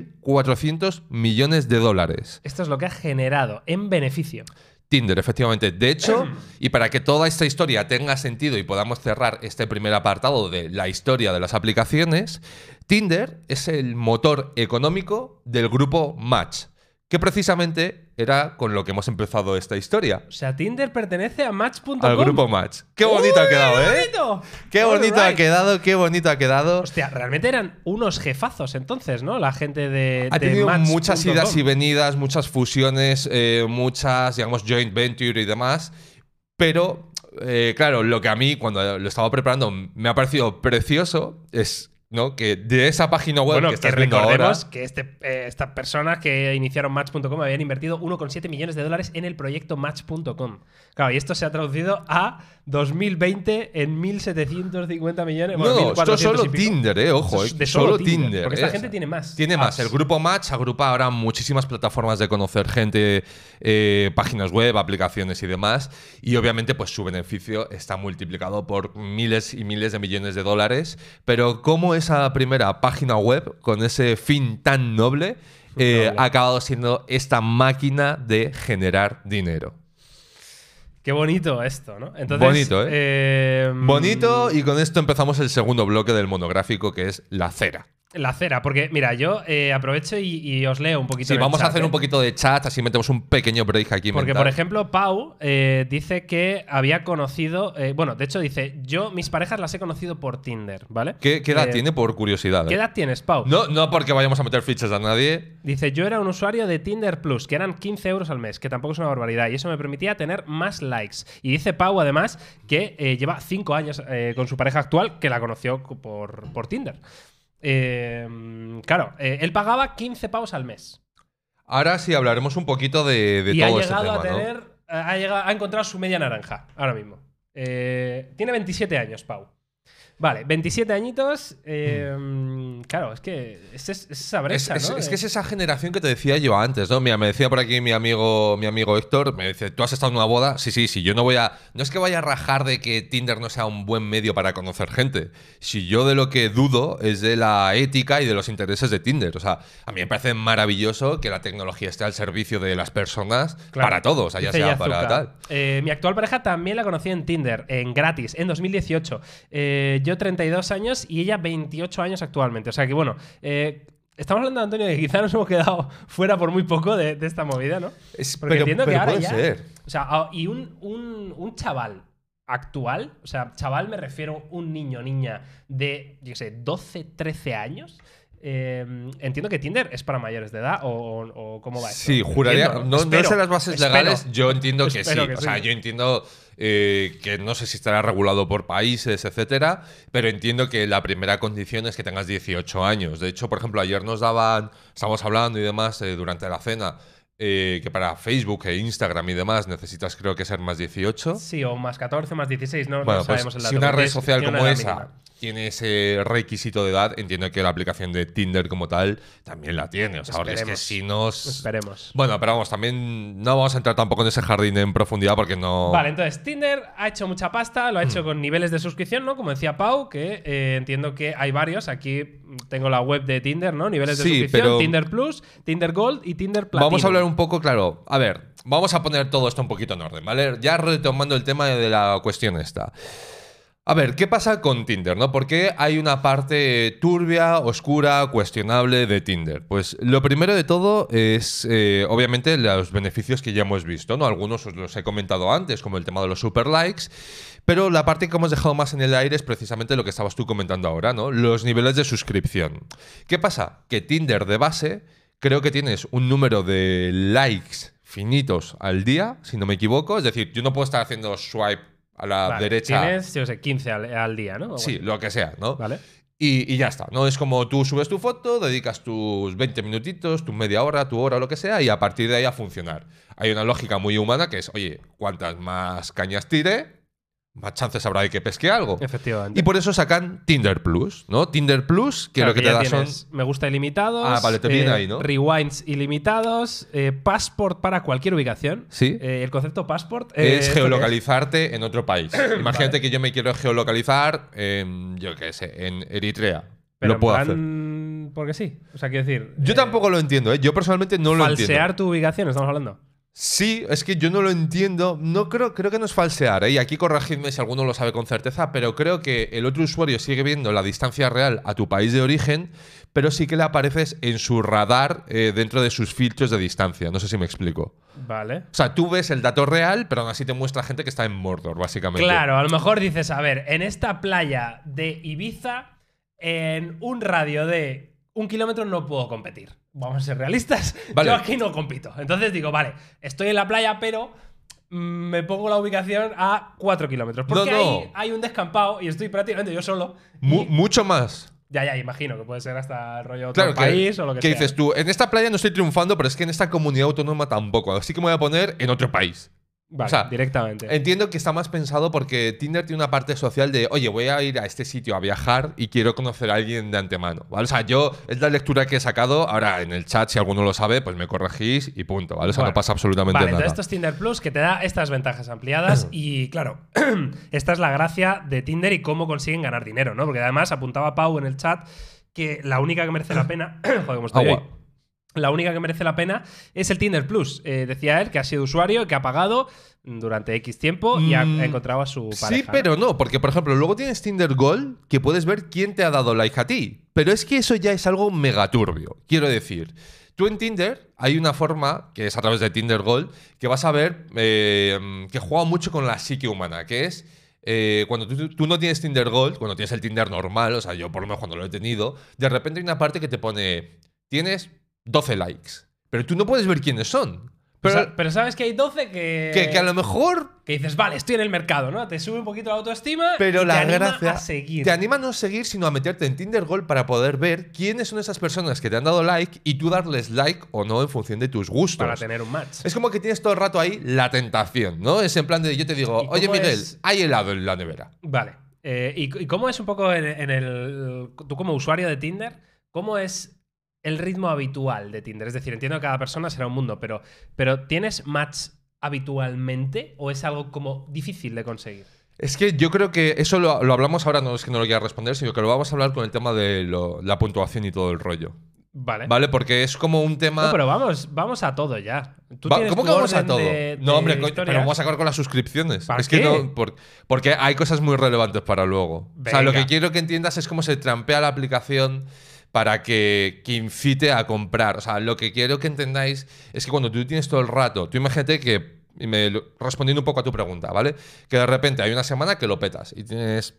1.400 millones de dólares. Esto es lo que ha generado en beneficio. Tinder, efectivamente. De hecho, y para que toda esta historia tenga sentido y podamos cerrar este primer apartado de la historia de las aplicaciones, Tinder es el motor económico del grupo Match, que precisamente era con lo que hemos empezado esta historia. O sea, Tinder pertenece a Match.com. Al grupo Match. Qué bonito ha quedado, ¡Qué ¿eh? bonito! Qué bonito All ha right. quedado, qué bonito ha quedado. Hostia, realmente eran unos jefazos entonces, ¿no? La gente de Ha tenido Match.com. muchas idas y venidas, muchas fusiones, muchas, digamos, joint venture y demás. Pero, claro, lo que a mí, cuando lo estaba preparando, me ha parecido precioso es, ¿no?, que de esa página web Bueno, que que estás viendo recordemos ahora, que estas personas que iniciaron Match.com habían invertido 1,7 millones de dólares en el proyecto Match.com. Claro, y esto se ha traducido a 2020 en 1.750 millones. Bueno, no, esto 1.400 es solo y pico. Tinder, ojo, Esto es de solo Tinder. Porque esta gente tiene más. Tiene más. El grupo Match agrupa ahora muchísimas plataformas de conocer gente, páginas web, aplicaciones y demás. Y obviamente, pues su beneficio está multiplicado por miles y miles de millones de dólares. Pero ¿cómo esa primera página web, con ese fin tan noble, ha acabado siendo esta máquina de generar dinero? Qué bonito esto, ¿no? Entonces, Bonito, Bonito, y con esto empezamos el segundo bloque del monográfico, que es la cera. La cera, porque mira, yo aprovecho y os leo un poquito. Sí, en el vamos a chat, hacer un poquito de chat, así metemos un pequeño break aquí. Porque, mental. por ejemplo, Pau dice que había conocido. Bueno, de hecho, dice: yo, mis parejas las he conocido por Tinder, ¿vale? ¿Qué edad tiene, por curiosidad? ¿Qué edad tienes, Pau? No porque vayamos a meter fichas a nadie. Dice: yo era un usuario de Tinder Plus, que eran 15 euros al mes, que tampoco es una barbaridad, y eso me permitía tener más likes. Y dice Pau, además, que lleva 5 años con su pareja actual, que la conoció por Tinder. Claro, él pagaba 15 pavos al mes. Ahora sí hablaremos un poquito de y todo ha ese llegado tema, a tener. Ha encontrado su media naranja ahora mismo. Tiene 27 años, Pau. Vale, 27 añitos. Claro, es que es esa brecha, ¿no? Es que es esa generación que te decía yo antes, ¿no? Mira, me decía por aquí mi amigo Héctor, me dice: ¿tú has estado en una boda? Sí, yo no voy a... No es que vaya a rajar de que Tinder no sea un buen medio para conocer gente. Si yo de lo que dudo es de la ética y de los intereses de Tinder. O sea, a mí me parece maravilloso que la tecnología esté al servicio de las personas, Claro. para todos, o sea, ya Dice sea para Yazuka. tal. Mi actual pareja también la conocí en Tinder, en gratis, en 2018. Yo 32 años y ella 28 años actualmente. O sea que, bueno, estamos hablando, Antonio, de que quizá nos hemos quedado fuera por muy poco de esta movida, ¿no? Porque entiendo que ahora puede ya... ser. O sea, y un chaval actual, o sea, chaval me refiero a un niño o niña de, yo qué sé, 12, 13 años... entiendo que Tinder es para mayores de edad o cómo va esto. Sí, juraría. Entiendo, No espero, sé las bases espero. legales, yo entiendo que sí. Espero que O sea, sí. yo entiendo que no sé si estará regulado por países, etcétera, pero entiendo que la primera condición es que tengas 18 años. De hecho, por ejemplo, ayer estábamos hablando y demás durante la cena. que para Facebook e Instagram y demás necesitas creo que ser más 18. Sí, o más 14, más 16, no, Bueno, no pues sabemos el dato. si una porque red social tiene como una edad esa mínima. tiene ese requisito de edad, entiendo que la aplicación de Tinder como tal también la tiene. O sea, porque es que Esperemos. si nos... Esperemos. Bueno, pero vamos, también no vamos a entrar tampoco en ese jardín en profundidad porque no... Vale, entonces Tinder ha hecho mucha pasta, lo ha hecho con niveles de suscripción, ¿no? Como decía Pau, que entiendo que hay varios. Aquí tengo la web de Tinder, ¿no? Niveles de Sí, suscripción, pero- Tinder Plus, Tinder Gold y Tinder Platinum. Vamos a hablar un poco, claro. A ver, vamos a poner todo esto un poquito en orden, ¿vale? Ya retomando el tema de la cuestión esta. A ver, ¿qué pasa con Tinder, no? ¿Por qué hay una parte turbia, oscura, cuestionable de Tinder? Pues lo primero de todo es, obviamente, los beneficios que ya hemos visto, ¿no? Algunos os los he comentado antes, como el tema de los super likes, pero la parte que hemos dejado más en el aire es precisamente lo que estabas tú comentando ahora, ¿no? Los niveles de suscripción. ¿Qué pasa? Que Tinder de base, creo que tienes un número de likes finitos al día, si no me equivoco. Es decir, yo no puedo estar haciendo swipe a la Vale, derecha. Tienes, yo sé, 15 al día, ¿no? O Sí, bueno, lo que sea, ¿no? Vale. Y ya está, ¿no? Es como tú subes tu foto, dedicas tus 20 minutitos, tu media hora, tu hora, lo que sea, y a partir de ahí a funcionar. Hay una lógica muy humana que es, oye, cuantas más cañas tire, más chances habrá de que pesque algo. Efectivamente. Y por eso sacan Tinder Plus, ¿no? Tinder Plus, que Claro, lo que te ya da son... tienes me gusta ilimitados. Ah, vale, te viene ahí, ¿no? Rewinds ilimitados. Passport para cualquier ubicación. Sí. El concepto passport Es ¿esto qué geolocalizarte en otro país. Imagínate Vale. que yo me quiero geolocalizar en, yo qué sé, en Eritrea. Pero Lo puedo en hacer. plan, porque sí. O sea, quiero decir. Yo tampoco lo entiendo, ¿eh? Yo personalmente no lo entiendo. Falsear tu ubicación, estamos hablando. Sí, es que yo no lo entiendo. No creo que no es falsear, ¿eh? Y aquí corregidme si alguno lo sabe con certeza, pero creo que el otro usuario sigue viendo la distancia real a tu país de origen, pero sí que le apareces en su radar dentro de sus filtros de distancia. No sé si me explico. Vale. O sea, tú ves el dato real, pero aún así te muestra gente que está en Mordor, básicamente. Claro, a lo mejor dices, a ver, en esta playa de Ibiza, en un radio de 1 kilómetro no puedo competir. Vamos a ser realistas. Vale. Yo aquí no compito. Entonces digo, vale, estoy en la playa, pero me pongo la ubicación a 4 kilómetros. Porque No. ahí hay un descampado y estoy prácticamente yo solo. Mu- Y- mucho más. ya, imagino que puede ser hasta el rollo otro Claro, país o lo que que sea. dices tú, en esta playa no estoy triunfando, pero es que en esta comunidad autónoma tampoco. Así que me voy a poner en otro país. Vale, o sea, directamente. Entiendo que está más pensado porque Tinder tiene una parte social de, oye, voy a ir a este sitio a viajar y quiero conocer a alguien de antemano, ¿vale? O sea, yo es la lectura que he sacado. Ahora, en el chat, si alguno lo sabe, pues me corregís y punto, ¿vale? O sea, Bueno, no pasa absolutamente vale, nada. entonces esto es Tinder Plus que te da estas ventajas ampliadas y claro, esta es la gracia de Tinder y cómo consiguen ganar dinero, ¿no? Porque además apuntaba Pau en el chat que la única que merece la pena, joder, cómo estoy Agua. hoy. La única que merece la pena es el Tinder Plus. Decía él que ha sido usuario, que ha pagado durante X tiempo y ha encontrado a su pareja. Sí, pero no, porque por ejemplo, luego tienes Tinder Gold que puedes ver quién te ha dado like a ti. Pero es que eso ya es algo megaturbio. Quiero decir, tú en Tinder hay una forma, que es a través de Tinder Gold, que vas a ver que juega mucho con la psique humana, que es cuando tú no tienes Tinder Gold, cuando tienes el Tinder normal, o sea, yo por lo menos cuando lo he tenido, de repente hay una parte que te pone, tienes 12 likes, pero tú no puedes ver quiénes son. Pero sabes que hay 12 Que a lo mejor... que dices, vale, estoy en el mercado, ¿no? Te sube un poquito la autoestima Pero y la te anima gracia a seguir. te anima a no seguir, sino a meterte en Tinder Gold para poder ver quiénes son esas personas que te han dado like y tú darles like o no en función de tus gustos. Para tener un match. Es como que tienes todo el rato ahí la tentación, ¿no? Es en plan de yo te digo, ¿Y oye cómo Miguel, es? hay helado en la nevera. Vale. ¿Y cómo es un poco en el. Tú como usuario de Tinder, cómo es el ritmo habitual de Tinder? Es decir, entiendo que cada persona será un mundo, pero ¿tienes match habitualmente o es algo como difícil de conseguir? Es que yo creo que eso lo hablamos ahora, no es que no lo quiera responder, sino que lo vamos a hablar con el tema de la puntuación y todo el rollo. Vale. ¿Vale? Porque es como un tema... No, pero vamos a todo ya. ¿Tú Va- tienes ¿Cómo tu que vamos a orden todo? de No, hombre, coño, historias? pero vamos a acabar con las suscripciones. ¿Para es que qué? no, porque hay cosas muy relevantes para luego. O sea, lo Venga. que quiero que entiendas es cómo se trampea la aplicación para que incite a comprar. O sea, lo que quiero que entendáis es que cuando tú tienes todo el rato, tú imagínate que, respondiendo un poco a tu pregunta, ¿vale? Que de repente hay una semana que lo petas y tienes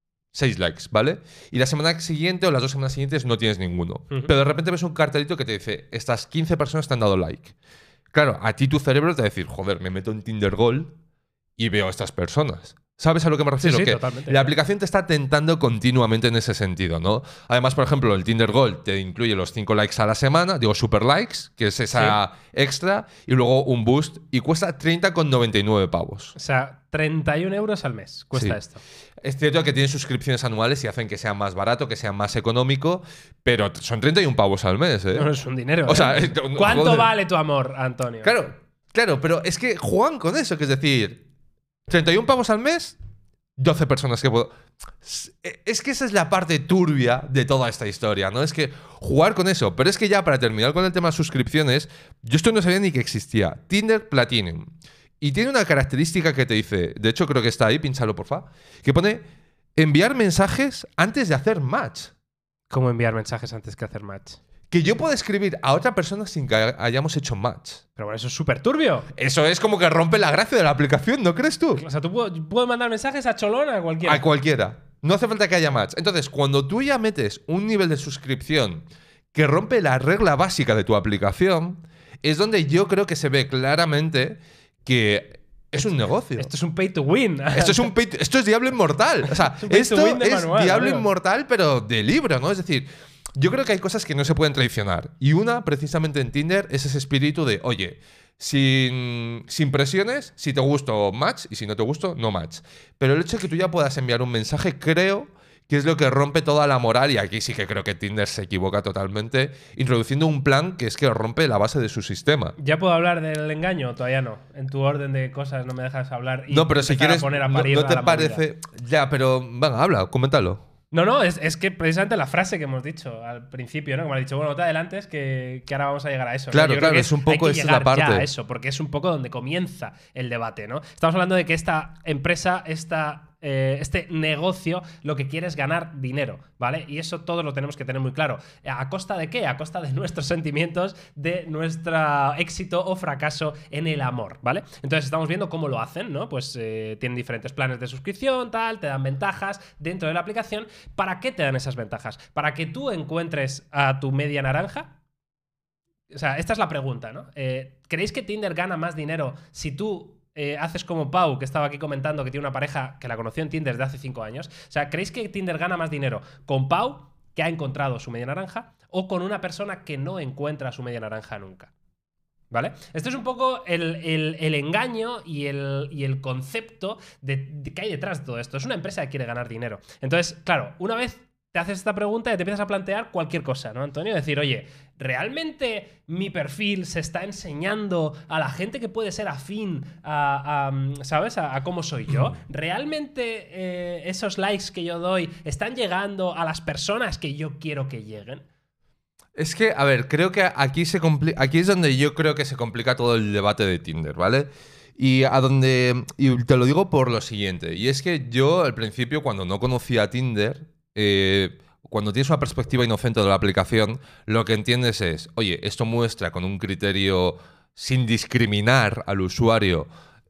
6 likes, ¿vale? Y la semana siguiente o las 2 semanas siguientes no tienes ninguno. Ujú. Pero de repente ves un cartelito que te dice, estas 15 personas te han dado like. Claro, a ti tu cerebro te va a decir, joder, me meto en Tinder Gold y veo a estas personas. ¿Sabes a lo que me refiero? Sí, que totalmente. la aplicación te está tentando continuamente en ese sentido, ¿no? Además, por ejemplo, el Tinder Gold te incluye los 5 likes a la semana, digo super likes, que es esa extra, y luego un boost, y cuesta 30,99 pavos. O sea, 31 euros al mes cuesta esto. Es cierto que tienen suscripciones anuales y hacen que sea más barato, que sea más económico, pero son 31 pavos al mes, ¿eh? No es un dinero. O sea, ¿cuánto joder. vale tu amor, Antonio? Claro, pero es que juegan con eso, que es decir, 31 pavos al mes, 12 personas que puedo. Es que esa es la parte turbia de toda esta historia, ¿no? Es que jugar con eso. Pero es que ya para terminar con el tema de suscripciones, yo esto no sabía ni que existía. Tinder Platinum. Y tiene una característica que te dice, de hecho creo que está ahí, pínchalo porfa, que pone enviar mensajes antes de hacer match. ¿Cómo enviar mensajes antes que hacer match? Que yo puedo escribir a otra persona sin que hayamos hecho match. Pero bueno, eso es súper turbio. Eso es como que rompe la gracia de la aplicación, ¿no crees tú? O sea, tú puedes mandar mensajes a Cholona, a cualquiera. A cualquiera. No hace falta que haya match. Entonces, cuando tú ya metes un nivel de suscripción que rompe la regla básica de tu aplicación, es donde yo creo que se ve claramente que es un negocio. Esto es un pay to win. Esto es Diablo Inmortal. O sea, esto es Diablo Inmortal, pero de libro, ¿no? Es decir, yo creo que hay cosas que no se pueden traicionar. Y una, precisamente en Tinder, es ese espíritu de, oye, sin presiones, si te gusto, match, y si no te gusto, no match. Pero el hecho de que tú ya puedas enviar un mensaje, creo que es lo que rompe toda la moral, y aquí sí que creo que Tinder se equivoca totalmente, introduciendo un plan que es que rompe la base de su sistema. ¿Ya puedo hablar del engaño o todavía no? En tu orden de cosas no me dejas hablar y no, pero si quieres, a poner a parir no te a la parece... movida. Ya, pero venga, habla, coméntalo. No, es que precisamente la frase que hemos dicho al principio, ¿no? Como has dicho, bueno, no te adelantes que ahora vamos a llegar a eso, ¿no? Claro, Yo creo que es un poco hay que esa es la llegar ya parte. a eso, porque es un poco donde comienza el debate, ¿no? Estamos hablando de que esta empresa, este negocio, lo que quiere es ganar dinero, ¿vale? Y eso todos lo tenemos que tener muy claro. ¿A costa de qué? A costa de nuestros sentimientos, de nuestro éxito o fracaso en el amor, ¿vale? Entonces estamos viendo cómo lo hacen, ¿no? Pues tienen diferentes planes de suscripción, tal, te dan ventajas dentro de la aplicación. ¿Para qué te dan esas ventajas? ¿Para que tú encuentres a tu media naranja? O sea, esta es la pregunta, ¿no? ¿Creéis que Tinder gana más dinero si tú haces como Pau, que estaba aquí comentando que tiene una pareja que la conoció en Tinder desde hace 5 años? O sea, ¿creéis que Tinder gana más dinero con Pau, que ha encontrado su media naranja, o con una persona que no encuentra su media naranja nunca? ¿Vale? Esto es un poco el engaño y el concepto de que hay detrás de todo esto. Es una empresa que quiere ganar dinero. Entonces, claro, una vez te haces esta pregunta y te empiezas a plantear cualquier cosa, ¿no, Antonio? Decir, oye, ¿realmente mi perfil se está enseñando a la gente que puede ser afín ¿sabes? A cómo soy yo? ¿Realmente esos likes que yo doy están llegando a las personas que yo quiero que lleguen? Es que, a ver, creo que aquí es donde yo creo que se complica todo el debate de Tinder, ¿vale? Y te lo digo por lo siguiente, y es que yo al principio, cuando no conocía Tinder, cuando tienes una perspectiva inocente de la aplicación, lo que entiendes es, oye, esto muestra con un criterio sin discriminar al usuario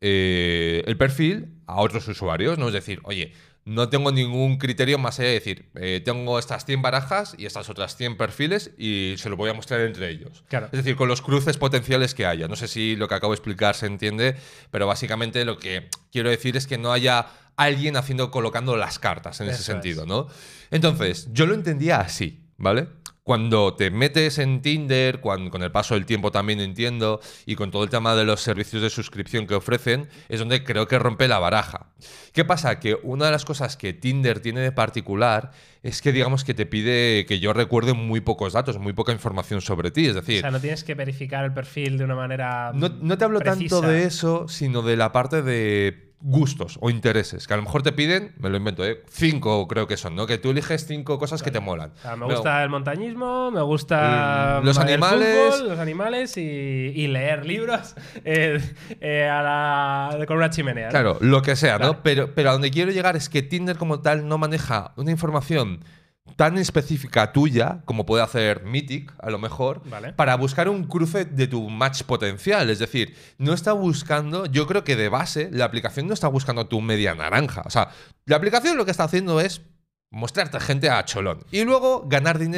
el perfil a otros usuarios, ¿no? Es decir, oye, no tengo ningún criterio más allá de decir, tengo estas 100 barajas y estas otras 100 perfiles y se lo voy a mostrar entre ellos. Claro. Es decir, con los cruces potenciales que haya. No sé si lo que acabo de explicar se entiende, pero básicamente lo que quiero decir es que no haya alguien colocando las cartas en ese sentido, ¿no? Entonces, yo lo entendía así, ¿vale? Cuando te metes en Tinder, con el paso del tiempo también entiendo, y con todo el tema de los servicios de suscripción que ofrecen, es donde creo que rompe la baraja. ¿Qué pasa? Que una de las cosas que Tinder tiene de particular es que, digamos, que te pide que yo recuerde muy pocos datos, muy poca información sobre ti. Es decir, o sea, no tienes que verificar el perfil de una manera no te hablo precisa. tanto de eso, sino de la parte de gustos o intereses, que a lo mejor te piden, me lo invento, 5 creo que son, ¿no? Que tú eliges 5 cosas que te molan. O sea, me gusta el montañismo, me gusta los animales, los animales y leer libros con una chimenea, ¿no? Claro, lo que sea, Claro. ¿no? Pero a donde quiero llegar es que Tinder como tal no maneja una información tan específica tuya como puede hacer Mythic, a lo mejor, Vale. para buscar un cruce de tu match potencial. Es decir, no está buscando, yo creo que de base, la aplicación no está buscando tu media naranja. O sea, la aplicación lo que está haciendo es mostrarte gente a cholón y luego ganar dinero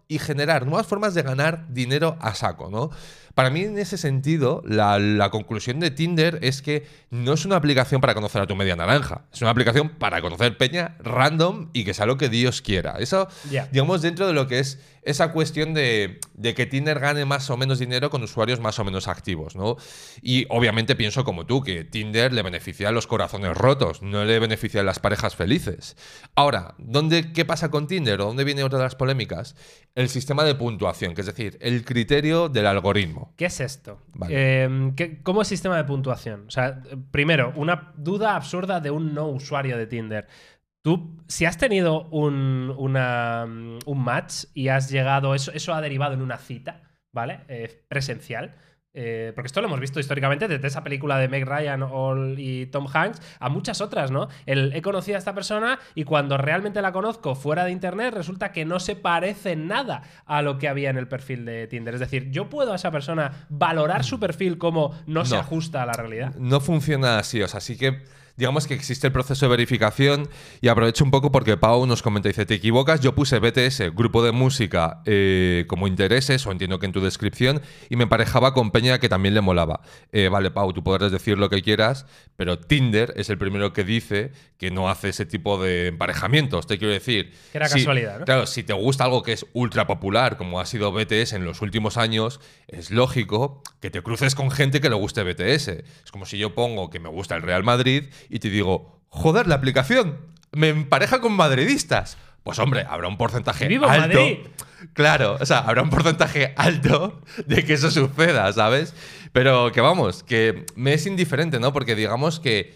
y generar nuevas formas de ganar dinero a saco, ¿no? Para mí, en ese sentido, la conclusión de Tinder es que no es una aplicación para conocer a tu media naranja. Es una aplicación para conocer peña random y que sea lo que Dios quiera. Eso, digamos, dentro de lo que es esa cuestión de que Tinder gane más o menos dinero con usuarios más o menos activos, ¿no? Y obviamente pienso como tú, que Tinder le beneficia a los corazones rotos, no le beneficia a las parejas felices. Ahora, ¿qué pasa con Tinder? ¿O dónde viene otra de las polémicas? El sistema de puntuación, que es decir, el criterio del algoritmo. ¿Qué es esto? Vale. ¿Cómo es sistema de puntuación? O sea, primero, una duda absurda de un no usuario de Tinder. Tú, si has tenido un match y has llegado, eso ha derivado en una cita, ¿vale? Presencial. Porque esto lo hemos visto históricamente desde esa película de Meg Ryan y Tom Hanks a muchas otras, ¿no? He conocido a esta persona y cuando realmente la conozco fuera de internet resulta que no se parece nada a lo que había en el perfil de Tinder. Es decir, ¿yo puedo a esa persona valorar su perfil como no se ajusta a la realidad? No funciona así, o sea, sí que digamos que existe el proceso de verificación y aprovecho un poco porque Pau nos comenta, dice, te equivocas, yo puse BTS, grupo de música, como intereses, o entiendo que en tu descripción, y me emparejaba con peña que también le molaba. Vale, Pau, tú podrás decir lo que quieras, pero Tinder es el primero que dice que no hace ese tipo de emparejamientos, te quiero decir. Que era casualidad, ¿no? Claro, si te gusta algo que es ultra popular, como ha sido BTS en los últimos años, es lógico que te cruces con gente que le guste BTS. Es como si yo pongo que me gusta el Real Madrid y te digo, joder, la aplicación me empareja con madridistas. Pues hombre, habrá un porcentaje ¡Viva alto. Madrid! Claro, o sea, habrá un porcentaje alto de que eso suceda, ¿sabes? Pero que vamos, que me es indiferente, ¿no? Porque digamos que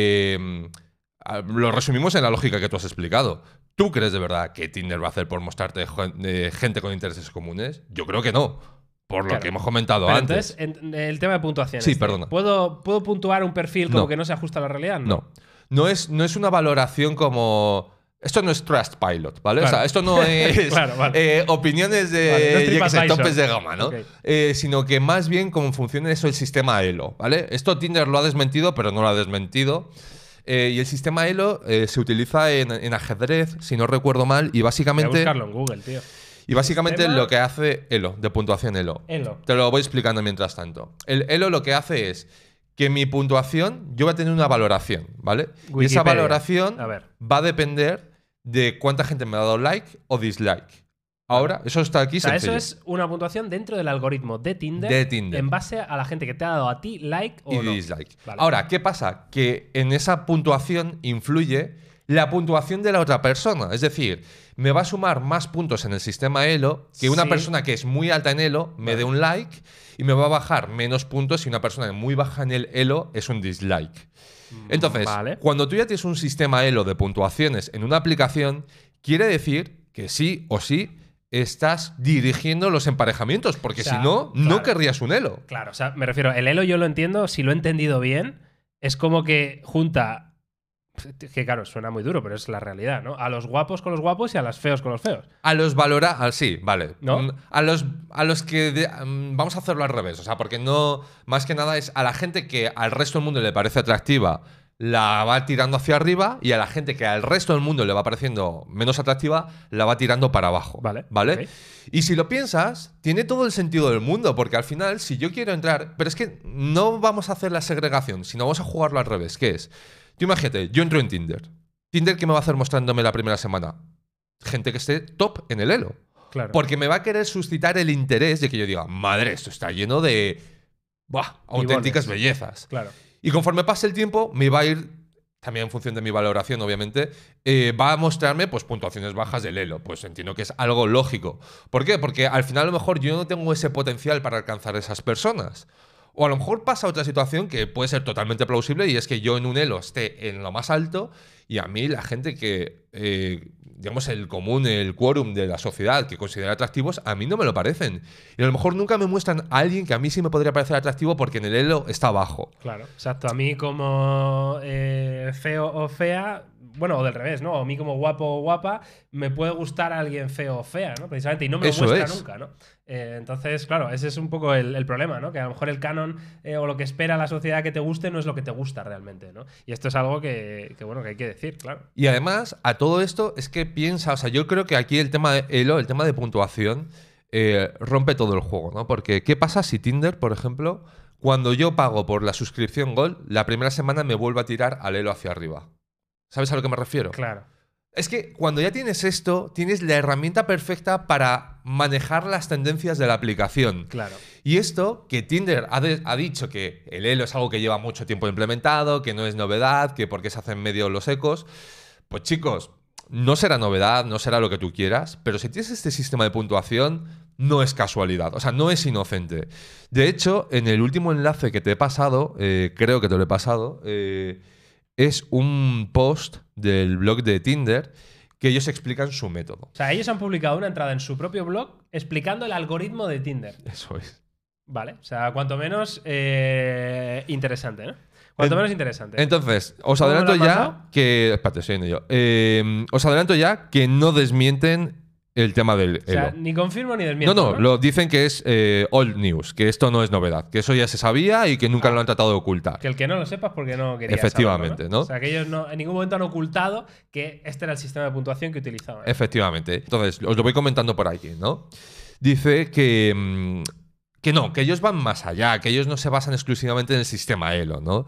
lo resumimos en la lógica que tú has explicado. ¿Tú crees de verdad que Tinder va a hacer por mostrarte gente con intereses comunes? Yo creo que no. Por lo que hemos comentado antes. Entonces, el tema de puntuación. Sí, perdona. ¿Puedo puntuar un perfil como que no se ajusta a la realidad? No es una valoración como... Esto no es Trustpilot, ¿vale? Claro. O sea, esto no es claro, vale. Opiniones de topes de gama, ¿no? Okay. Sino que más bien como funciona eso el sistema Elo, ¿vale? Esto Tinder lo ha desmentido, pero no lo ha desmentido. Y el sistema Elo se utiliza en ajedrez, si no recuerdo mal, y básicamente... Voy a buscarlo en Google, tío. Y básicamente lo que hace Elo, de puntuación Elo. Te lo voy explicando mientras tanto. El Elo lo que hace es que mi puntuación, yo voy a tener una valoración, ¿vale? Wikipedia. Y esa valoración va a depender de cuánta gente me ha dado like o dislike. Ahora, eso está aquí sencillo. Eso es una puntuación dentro del algoritmo de Tinder en base a la gente que te ha dado a ti like o no. Dislike. Vale. Ahora, ¿qué pasa? Que en esa puntuación influye la puntuación de la otra persona. Es decir, me va a sumar más puntos en el sistema Elo que una persona que es muy alta en Elo me dé un like y me va a bajar menos puntos si una persona muy baja en el Elo es un dislike. Entonces, cuando tú ya tienes un sistema Elo de puntuaciones en una aplicación, quiere decir que sí o sí estás dirigiendo los emparejamientos, porque si no, no querrías un Elo. Claro, o sea, me refiero, el Elo yo lo entiendo, si lo he entendido bien, es como que junta... Que claro, suena muy duro, pero es la realidad, ¿no? A los guapos con los guapos y a los feos con los feos. A los sí, vale. ¿No? A los que... vamos a hacerlo al revés, o sea, porque no... Más que nada es a la gente que al resto del mundo le parece atractiva, la va tirando hacia arriba, y a la gente que al resto del mundo le va pareciendo menos atractiva, la va tirando para abajo. ¿Vale? Okay. Y si lo piensas, tiene todo el sentido del mundo, porque al final, si yo quiero entrar... Pero es que no vamos a hacer la segregación, sino vamos a jugarlo al revés, ¿qué es? Tú imagínate, yo entro en Tinder. ¿Tinder qué me va a hacer mostrándome la primera semana? Gente que esté top en el Elo. Claro. Porque me va a querer suscitar el interés de que yo diga, madre, esto está lleno de auténticas bellezas. Claro. Y conforme pase el tiempo, me va a ir, también en función de mi valoración, obviamente, va a mostrarme pues puntuaciones bajas del Elo. Pues entiendo que es algo lógico. ¿Por qué? Porque al final a lo mejor yo no tengo ese potencial para alcanzar a esas personas. O a lo mejor pasa otra situación que puede ser totalmente plausible, y es que yo en un Elo esté en lo más alto y a mí la gente que, digamos, el común, el quórum de la sociedad que considera atractivos, a mí no me lo parecen. Y a lo mejor nunca me muestran a alguien que a mí sí me podría parecer atractivo porque en el Elo está abajo. Claro, exacto. A mí como feo o fea... Bueno, o del revés, ¿no? A mí como guapo o guapa me puede gustar a alguien feo o fea, ¿no? Precisamente, y no me lo muestra nunca, ¿no? Entonces, claro, ese es un poco el problema, ¿no? Que a lo mejor el canon o lo que espera la sociedad que te guste no es lo que te gusta realmente, ¿no? Y esto es algo bueno, que hay que decir, claro. Y además, a todo esto es que piensa, o sea, yo creo que aquí el tema de Elo, el tema de puntuación, rompe todo el juego, ¿no? Porque, ¿qué pasa si Tinder, por ejemplo, cuando yo pago por la suscripción Gold, la primera semana me vuelve a tirar al Elo hacia arriba? ¿Sabes a lo que me refiero? Claro. Es que cuando ya tienes esto, tienes la herramienta perfecta para manejar las tendencias de la aplicación. Claro. Y esto, que Tinder ha dicho que el Elo es algo que lleva mucho tiempo implementado, que no es novedad, que porque se hacen medio los ecos. Pues chicos, no será novedad, no será lo que tú quieras, pero si tienes este sistema de puntuación, no es casualidad, o sea, no es inocente. De hecho, en el último enlace que te he pasado, creo que te lo he pasado, es un post del blog de Tinder que ellos explican su método. O sea, ellos han publicado una entrada en su propio blog explicando el algoritmo de Tinder. Eso es. Vale, o sea, cuanto menos interesante, ¿no? Cuanto menos interesante. Entonces, os adelanto ya que... Espérate, estoy en ello. Os adelanto ya que no desmienten el tema del Elo. O sea, ni confirmo ni desmiento. No, lo dicen que es old news, que esto no es novedad, que eso ya se sabía y que nunca lo han tratado de ocultar. Que el que no lo sepas porque no quería Efectivamente, saberlo, ¿no? ¿no? O sea, que ellos en ningún momento han ocultado que este era el sistema de puntuación que utilizaban. Efectivamente. Entonces, os lo voy comentando por aquí, ¿no? Dice que no, que ellos van más allá, que ellos no se basan exclusivamente en el sistema Elo, ¿no?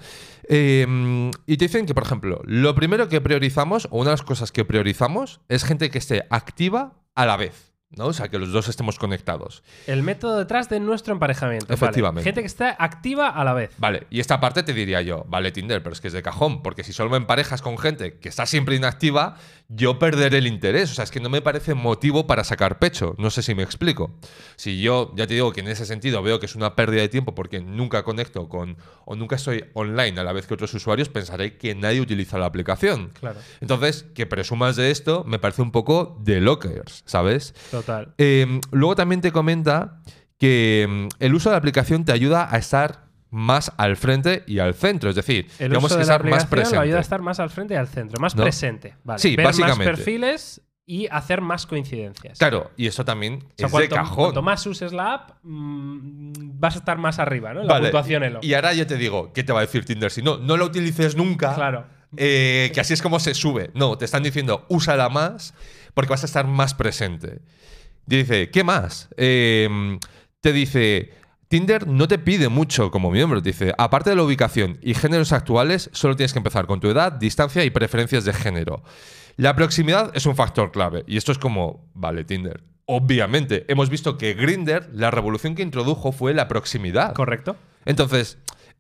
Y te dicen que, por ejemplo, lo primero que priorizamos, o una de las cosas que priorizamos, es gente que esté activa a la vez, ¿no? O sea, que los dos estemos conectados. El método detrás de nuestro emparejamiento. Efectivamente. Vale. Gente que está activa a la vez. Vale, y esta parte te diría yo, vale, Tinder, pero es que es de cajón, porque si solo me emparejas con gente que está siempre inactiva, yo perderé el interés. O sea, es que no me parece motivo para sacar pecho. No sé si me explico. Si yo, ya te digo que en ese sentido veo que es una pérdida de tiempo porque nunca conecto con o nunca estoy online a la vez que otros usuarios, pensaré que nadie utiliza la aplicación. Claro. Entonces, que presumas de esto me parece un poco de lockers, ¿sabes? Total. Luego también te comenta que el uso de la aplicación te ayuda a estar más al frente y al centro. Es decir, El digamos uso que de la estar más aplicación presente. lo ayuda a estar más al frente y al centro. Más ¿No? presente. Vale. Sí, ver básicamente. más perfiles y hacer más coincidencias. Claro, y eso también O sea, es de cajón. cuanto más uses la app, vas a estar más arriba, ¿no? En la Vale, puntuación Elo. y ahora yo te digo, ¿qué te va a decir Tinder? Si no la utilices nunca, Claro. que así es como se sube. No, te están diciendo, úsala más porque vas a estar más presente. Dice, ¿qué más? Te dice, Tinder no te pide mucho como miembro. Dice, aparte de la ubicación y géneros actuales, solo tienes que empezar con tu edad, distancia y preferencias de género. La proximidad es un factor clave. Y esto es como, vale, Tinder. Obviamente, hemos visto que Grindr, la revolución que introdujo fue la proximidad. Correcto. Entonces,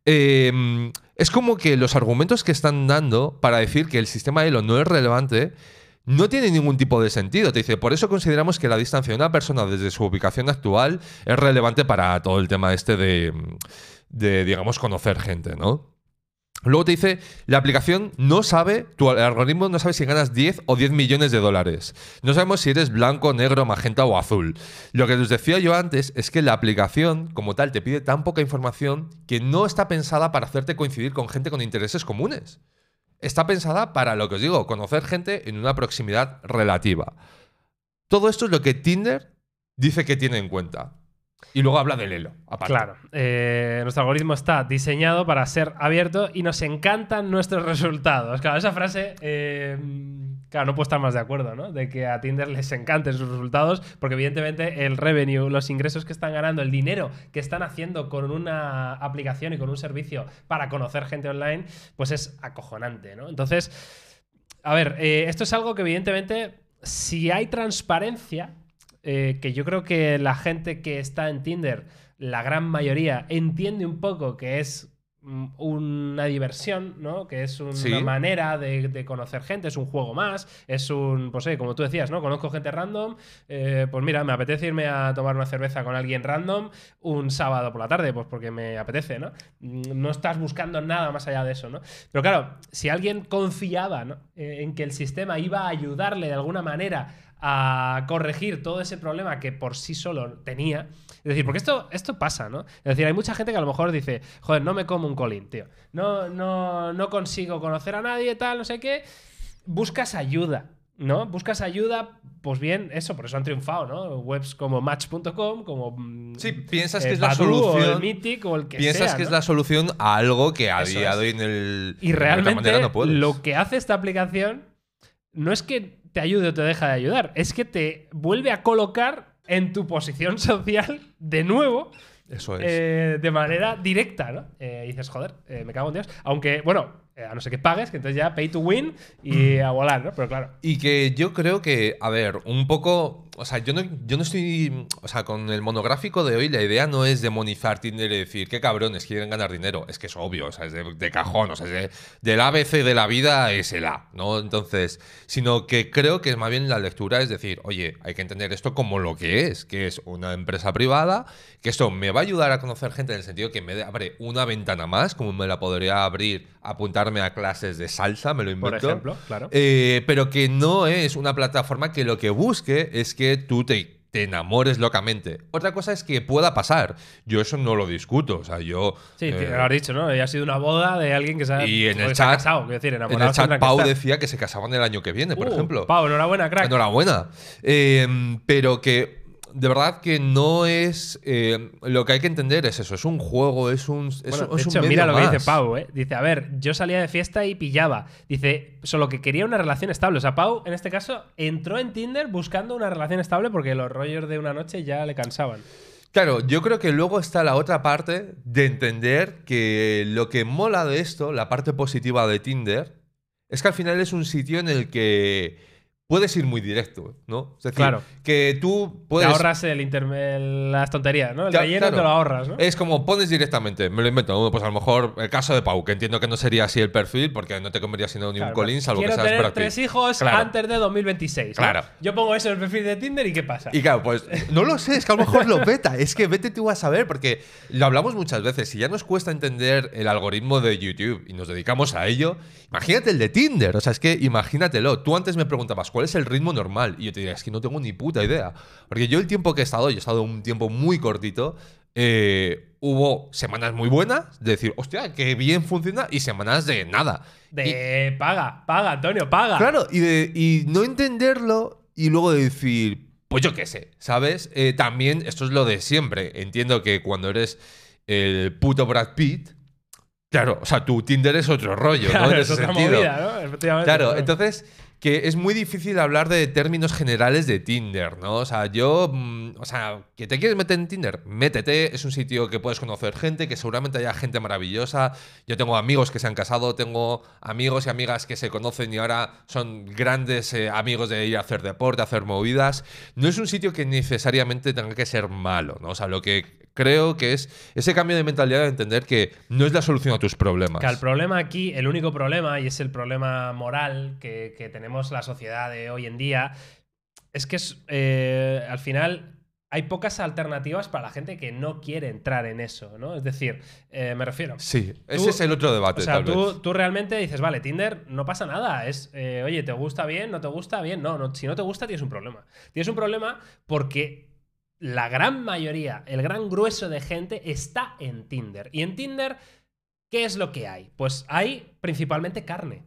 es como que los argumentos que están dando para decir que el sistema Elo no es relevante no tiene ningún tipo de sentido. Te dice, por eso consideramos que la distancia de una persona desde su ubicación actual es relevante para todo el tema este de digamos, conocer gente, ¿no? Luego te dice, la aplicación no sabe, tu algoritmo no sabe si ganas 10 o 10 millones de dólares. No sabemos si eres blanco, negro, magenta o azul. Lo que les decía yo antes es que la aplicación, como tal, te pide tan poca información que no está pensada para hacerte coincidir con gente con intereses comunes. Está pensada para, lo que os digo, conocer gente en una proximidad relativa. Todo esto es lo que Tinder dice que tiene en cuenta. Y luego habla del Elo, aparte. Claro. Nuestro algoritmo está diseñado para ser abierto y nos encantan nuestros resultados. Claro, esa frase, claro, no puedo estar más de acuerdo, ¿no? De que a Tinder les encanten sus resultados, porque evidentemente el revenue, los ingresos que están ganando, el dinero que están haciendo con una aplicación y con un servicio para conocer gente online, pues es acojonante, ¿no? Entonces, a ver, esto es algo que evidentemente, si hay transparencia, que yo creo que la gente que está en Tinder, la gran mayoría, entiende un poco que es una diversión, ¿no? Que es una manera de conocer gente, es un juego más, es un, pues como tú decías, ¿no? Conozco gente random, pues mira, me apetece irme a tomar una cerveza con alguien random un sábado por la tarde, pues porque me apetece, ¿no? No estás buscando nada más allá de eso, ¿no? Pero claro, si alguien confiaba, ¿no? En que el sistema iba a ayudarle de alguna manera a corregir todo ese problema que por sí solo tenía. Es decir, porque esto pasa, ¿no? Es decir, hay mucha gente que a lo mejor dice, joder, no me como un colín, tío. No consigo conocer a nadie, tal, no sé qué. Buscas ayuda. ¿no? Buscas ayuda, pues bien, eso, por eso han triunfado, ¿no? Webs como Match.com, como Sí, piensas que es la Badoo o el solución. Mythic o el que Piensas sea, que es ¿no? la solución a algo que a Eso día es. de hoy en el. Y de otra realmente manera no puedes. lo que hace esta aplicación no es que te ayude o te deja de ayudar, es que te vuelve a colocar en tu posición social de nuevo. Eso es. De manera directa, ¿no? Y dices, joder, me cago en Dios. Aunque, bueno, a no ser que pagues, que entonces ya pay to win y a volar, ¿no? Pero claro. Y que yo creo que, a ver, un poco. O sea, yo no estoy. O sea, con el monográfico de hoy, la idea no es demonizar Tinder y decir qué cabrones quieren ganar dinero. Es que es obvio, o sea, es de cajón, o sea, del ABC de la vida es el A, ¿no? Entonces, sino que creo que es más bien la lectura, es decir, oye, hay que entender esto como lo que es una empresa privada, que esto me va a ayudar a conocer gente en el sentido que me abre una ventana más, como me la podría abrir apuntarme a clases de salsa, me lo invento. Por ejemplo, claro. Pero que no es una plataforma que lo que busque es que tú te enamores locamente. Otra cosa es que pueda pasar. Yo eso no lo discuto. O sea, yo. Sí, lo has dicho, ¿no? Ha sido una boda de alguien que se ha, Y en el se ha chat. casado. Quiero decir, En enamorado el chat, tendrán que Pau estar. decía que se casaban el año que viene, por ejemplo. Pau, enhorabuena, crack. Enhorabuena. Pero que. De verdad que no es. Lo que hay que entender es eso. Es un juego, es un. Bueno, de es un hecho, medio mira lo que más. dice Pau, ¿eh? Dice, a ver, yo salía de fiesta y pillaba. Dice, solo que quería una relación estable. O sea, Pau, en este caso, entró en Tinder buscando una relación estable porque los rollos de una noche ya le cansaban. Claro, yo creo que luego está la otra parte de entender que lo que mola de esto, la parte positiva de Tinder, es que al final es un sitio en el que puedes ir muy directo, ¿no? Es decir, Claro. que tú Te puedes. ahorras las tonterías, ¿no? El relleno Claro. te lo ahorras, ¿no? Es como pones directamente, me lo invento, ¿no? Pues a lo mejor el caso de Pau, que entiendo que no sería así el perfil, porque no te comería sino ni un Claro, colín, salvo quiero que seas tener Brad Pitt. 3 hijos Claro. antes de 2026. ¿no? Claro. Yo pongo eso en el perfil de Tinder y ¿qué pasa? Y claro, pues no lo sé, es que a lo mejor lo beta. Es que vete tú a saber, porque lo hablamos muchas veces. Si ya nos cuesta entender el algoritmo de YouTube y nos dedicamos a ello, imagínate el de Tinder. O sea, es que imagínatelo. Tú antes me preguntabas cuál es el ritmo normal. Y yo te diría, es que no tengo ni puta idea. Porque yo el tiempo que he estado un tiempo muy cortito. Hubo semanas muy buenas de decir, hostia, qué bien funciona, y semanas de nada. Paga, Antonio, paga. Claro, y no entenderlo y luego de decir, pues yo qué sé, ¿sabes? También esto es lo de siempre. Entiendo que cuando eres el puto Brad Pitt, claro, o sea, tu Tinder es otro rollo, Claro, ¿no? En es ese otra sentido. movida, ¿no? Efectivamente. Claro, entonces que es muy difícil hablar de términos generales de Tinder, ¿no? O sea, que te quieres meter en Tinder, métete, es un sitio que puedes conocer gente, que seguramente haya gente maravillosa. Yo tengo amigos que se han casado, tengo amigos y amigas que se conocen y ahora son grandes amigos de ir a hacer deporte, a hacer movidas. No es un sitio que necesariamente tenga que ser malo, ¿no? O sea, lo que creo que es ese cambio de mentalidad de entender que no es la solución a tus problemas. Que el problema aquí, el único problema, y es el problema moral que tenemos la sociedad de hoy en día, es que al final hay pocas alternativas para la gente que no quiere entrar en eso, ¿no? Es decir, me refiero. Sí, ese es el otro debate. O sea, tal vez. tú realmente dices, vale, Tinder no pasa nada. Es, oye, ¿te gusta bien? ¿No te gusta bien? No, si no te gusta, tienes un problema. Tienes un problema porque la gran mayoría, el gran grueso de gente está en Tinder. Y en Tinder, ¿qué es lo que hay? Pues hay principalmente carne.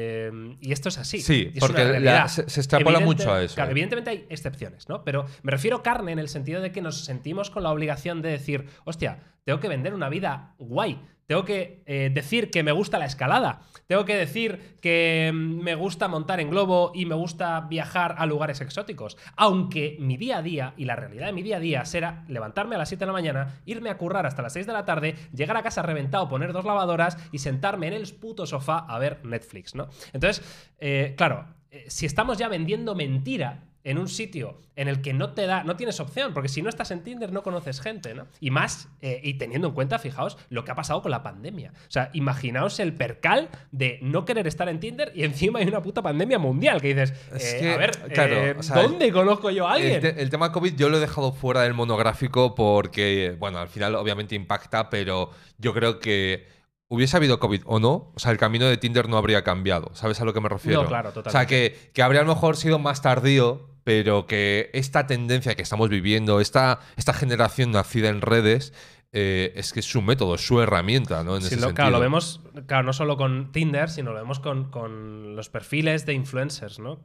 Y esto es así. Sí, es porque una realidad. se extrapola mucho a eso. Claro, evidentemente hay excepciones, ¿no? Pero me refiero a carne en el sentido de que nos sentimos con la obligación de decir, hostia, tengo que vender una vida guay. Tengo que decir que me gusta la escalada. Tengo que decir que me gusta montar en globo y me gusta viajar a lugares exóticos. Aunque mi día a día y la realidad de mi día a día será levantarme a las 7 de la mañana, irme a currar hasta las 6 de la tarde, llegar a casa reventado, poner 2 lavadoras y sentarme en el puto sofá a ver Netflix, ¿no? Entonces, claro, si estamos ya vendiendo mentira en un sitio en el que no tienes opción, porque si no estás en Tinder no conoces gente, ¿no? Y más, y teniendo en cuenta, fijaos, lo que ha pasado con la pandemia. O sea, imaginaos el percal de no querer estar en Tinder y encima hay una puta pandemia mundial que dices, a ver, claro, o sea, ¿dónde conozco yo a alguien? El tema COVID yo lo he dejado fuera del monográfico porque, bueno, al final obviamente impacta, pero yo creo que hubiese habido COVID o no, o sea, el camino de Tinder no habría cambiado. ¿Sabes a lo que me refiero? No, claro, totalmente. O sea, que habría a lo mejor sido más tardío, pero que esta tendencia que estamos viviendo, esta generación nacida en redes, es que es su método, es su herramienta, ¿no? En ese sentido. Claro, lo vemos, claro, no solo con Tinder, sino lo vemos con los perfiles de influencers, ¿no? Que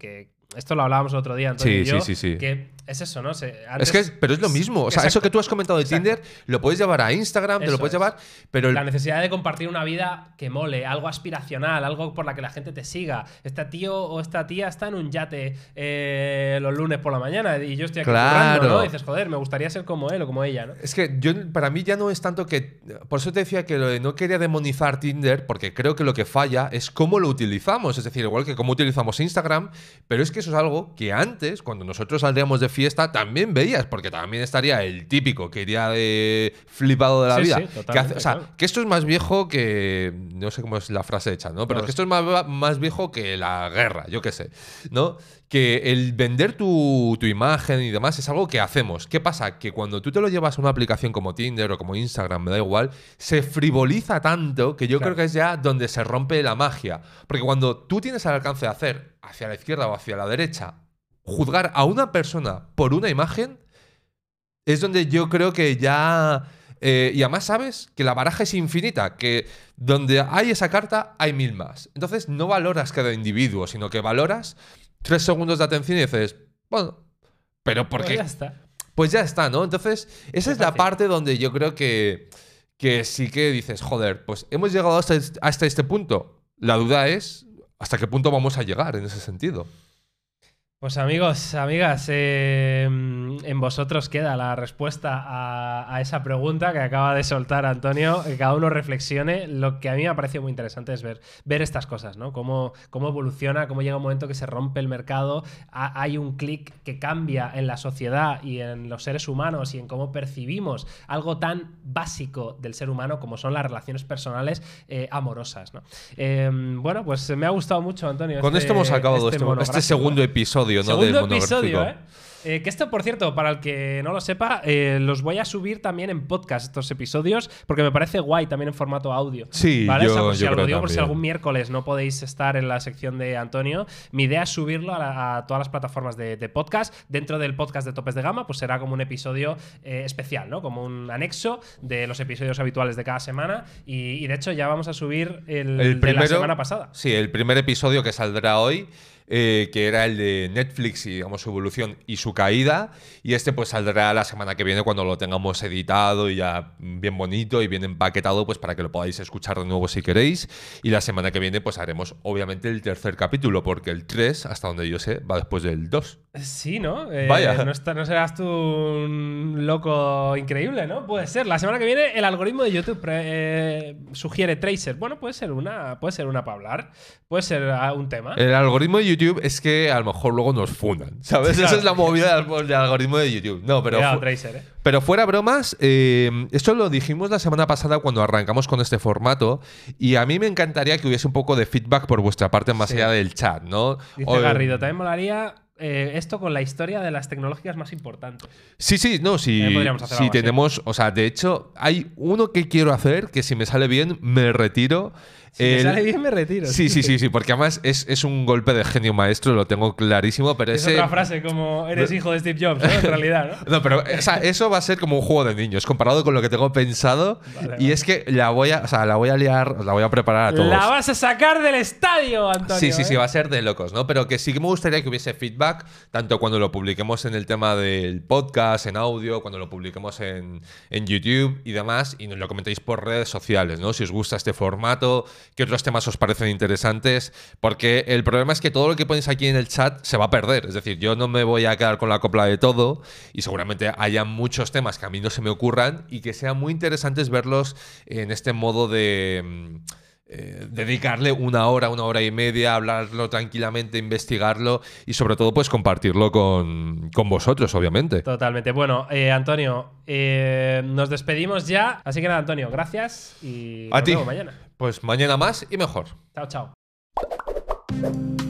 esto lo hablábamos el otro día, Antonio y yo, sí. que es eso, ¿no? Pero es lo mismo. O sea, exacto, eso que tú has comentado de Tinder, lo puedes llevar a Instagram, te lo puedes llevar, pero… La necesidad de compartir una vida que mole, algo aspiracional, algo por la que la gente te siga. Este tío o esta tía está en un yate los lunes por la mañana y yo estoy aquí currando, ¿no? Y dices, joder, me gustaría ser como él o como ella, ¿no? Es que para mí ya no es tanto que… Por eso te decía que no quería demonizar Tinder, porque creo que lo que falla es cómo lo utilizamos. Es decir, igual que cómo utilizamos Instagram, pero es que eso es algo que antes, cuando nosotros saldríamos de fiesta, también veías, porque también estaría el típico que iría de flipado de la vida. Sí, totalmente, claro. Que esto es más viejo que… No sé cómo es la frase hecha, ¿no? Pero que esto es más viejo que la guerra, yo qué sé, ¿no? Que el vender tu imagen y demás es algo que hacemos. ¿Qué pasa? Que cuando tú te lo llevas a una aplicación como Tinder o como Instagram, me da igual, se frivoliza tanto que yo creo que es ya donde se rompe la magia. Porque cuando tú tienes al alcance de hacer hacia la izquierda o hacia la derecha, juzgar a una persona por una imagen, es donde yo creo que ya… y además sabes que la baraja es infinita, que donde hay esa carta hay 1000 más. Entonces no valoras cada individuo, sino que valoras 3 segundos de atención y dices, bueno, pero ¿por qué? Pues ya está. Pues ya está, ¿no? Entonces esa es la parte donde yo creo que sí que dices, joder, pues hemos llegado hasta este punto. La duda es hasta qué punto vamos a llegar en ese sentido. Pues amigos, amigas, en vosotros queda la respuesta a esa pregunta que acaba de soltar Antonio, que cada uno reflexione. Lo que a mí me ha parecido muy interesante es ver estas cosas, ¿no? Cómo evoluciona, cómo llega un momento que se rompe el mercado, hay un clic que cambia en la sociedad y en los seres humanos y en cómo percibimos algo tan básico del ser humano como son las relaciones personales amorosas, ¿no? Bueno, pues me ha gustado mucho, Antonio. Con esto hemos acabado este segundo episodio. Segundo episodio, que esto, por cierto, para el que no lo sepa, los voy a subir también en podcast, estos episodios, porque me parece guay también en formato audio. Sí, ¿vale? yo Por si también. algún miércoles no podéis estar en la sección de Antonio, mi idea es subirlo a todas las plataformas de podcast. Dentro del podcast de Topes de Gama, pues será como un episodio especial, ¿no? Como un anexo de los episodios habituales de cada semana. Y de hecho ya vamos a subir el de la semana pasada. Sí, el primer episodio que saldrá hoy. Que era el de Netflix y, digamos, su evolución y su caída. Y este pues saldrá la semana que viene cuando lo tengamos editado y ya bien bonito y bien empaquetado, pues para que lo podáis escuchar de nuevo si queréis. Y la semana que viene pues haremos obviamente el tercer capítulo, porque el 3, hasta donde yo sé, va después del 2. Sí, ¿no? Vaya. No serás tú un loco increíble, ¿no? Puede ser. La semana que viene el algoritmo de YouTube sugiere Tracer. Bueno, puede ser una para hablar. Puede ser un tema. El algoritmo de YouTube es que a lo mejor luego nos funan, ¿sabes? Claro. Esa es la movida del algoritmo de YouTube. No, pero… Cuidado, Tracer, Pero fuera bromas, esto lo dijimos la semana pasada cuando arrancamos con este formato, y a mí me encantaría que hubiese un poco de feedback por vuestra parte más allá del chat, ¿no? Dice Garrido, también molaría esto con la historia de las tecnologías más importantes. Sí, no, si tenemos… O sea, de hecho, hay uno que quiero hacer que si me sale bien, me retiro. Si me sale bien, me retiro. Sí, porque además es un golpe de genio maestro, lo tengo clarísimo, pero es otra frase como eres hijo de Steve Jobs, ¿no? En realidad, ¿no? No, pero o sea, eso va a ser como un juego de niños comparado con lo que tengo pensado. Vale. Es que la voy a liar, la voy a preparar a todos. La vas a sacar del estadio, Antonio. Sí, va a ser de locos, ¿no? Pero que sí que me gustaría que hubiese feedback, tanto cuando lo publiquemos en el tema del podcast, en audio, cuando lo publiquemos en YouTube y demás, y nos lo comentéis por redes sociales, ¿no? Si os gusta este formato, qué otros temas os parecen interesantes, porque el problema es que todo lo que ponéis aquí en el chat se va a perder. Es decir, yo no me voy a quedar con la copla de todo y seguramente haya muchos temas que a mí no se me ocurran y que sean muy interesantes verlos en este modo de… dedicarle una hora y media, hablarlo tranquilamente, investigarlo y sobre todo pues compartirlo con vosotros, obviamente. Totalmente. Bueno, Antonio, nos despedimos ya. Así que nada, Antonio, gracias y nos vemos mañana. Pues mañana más y mejor. Chao.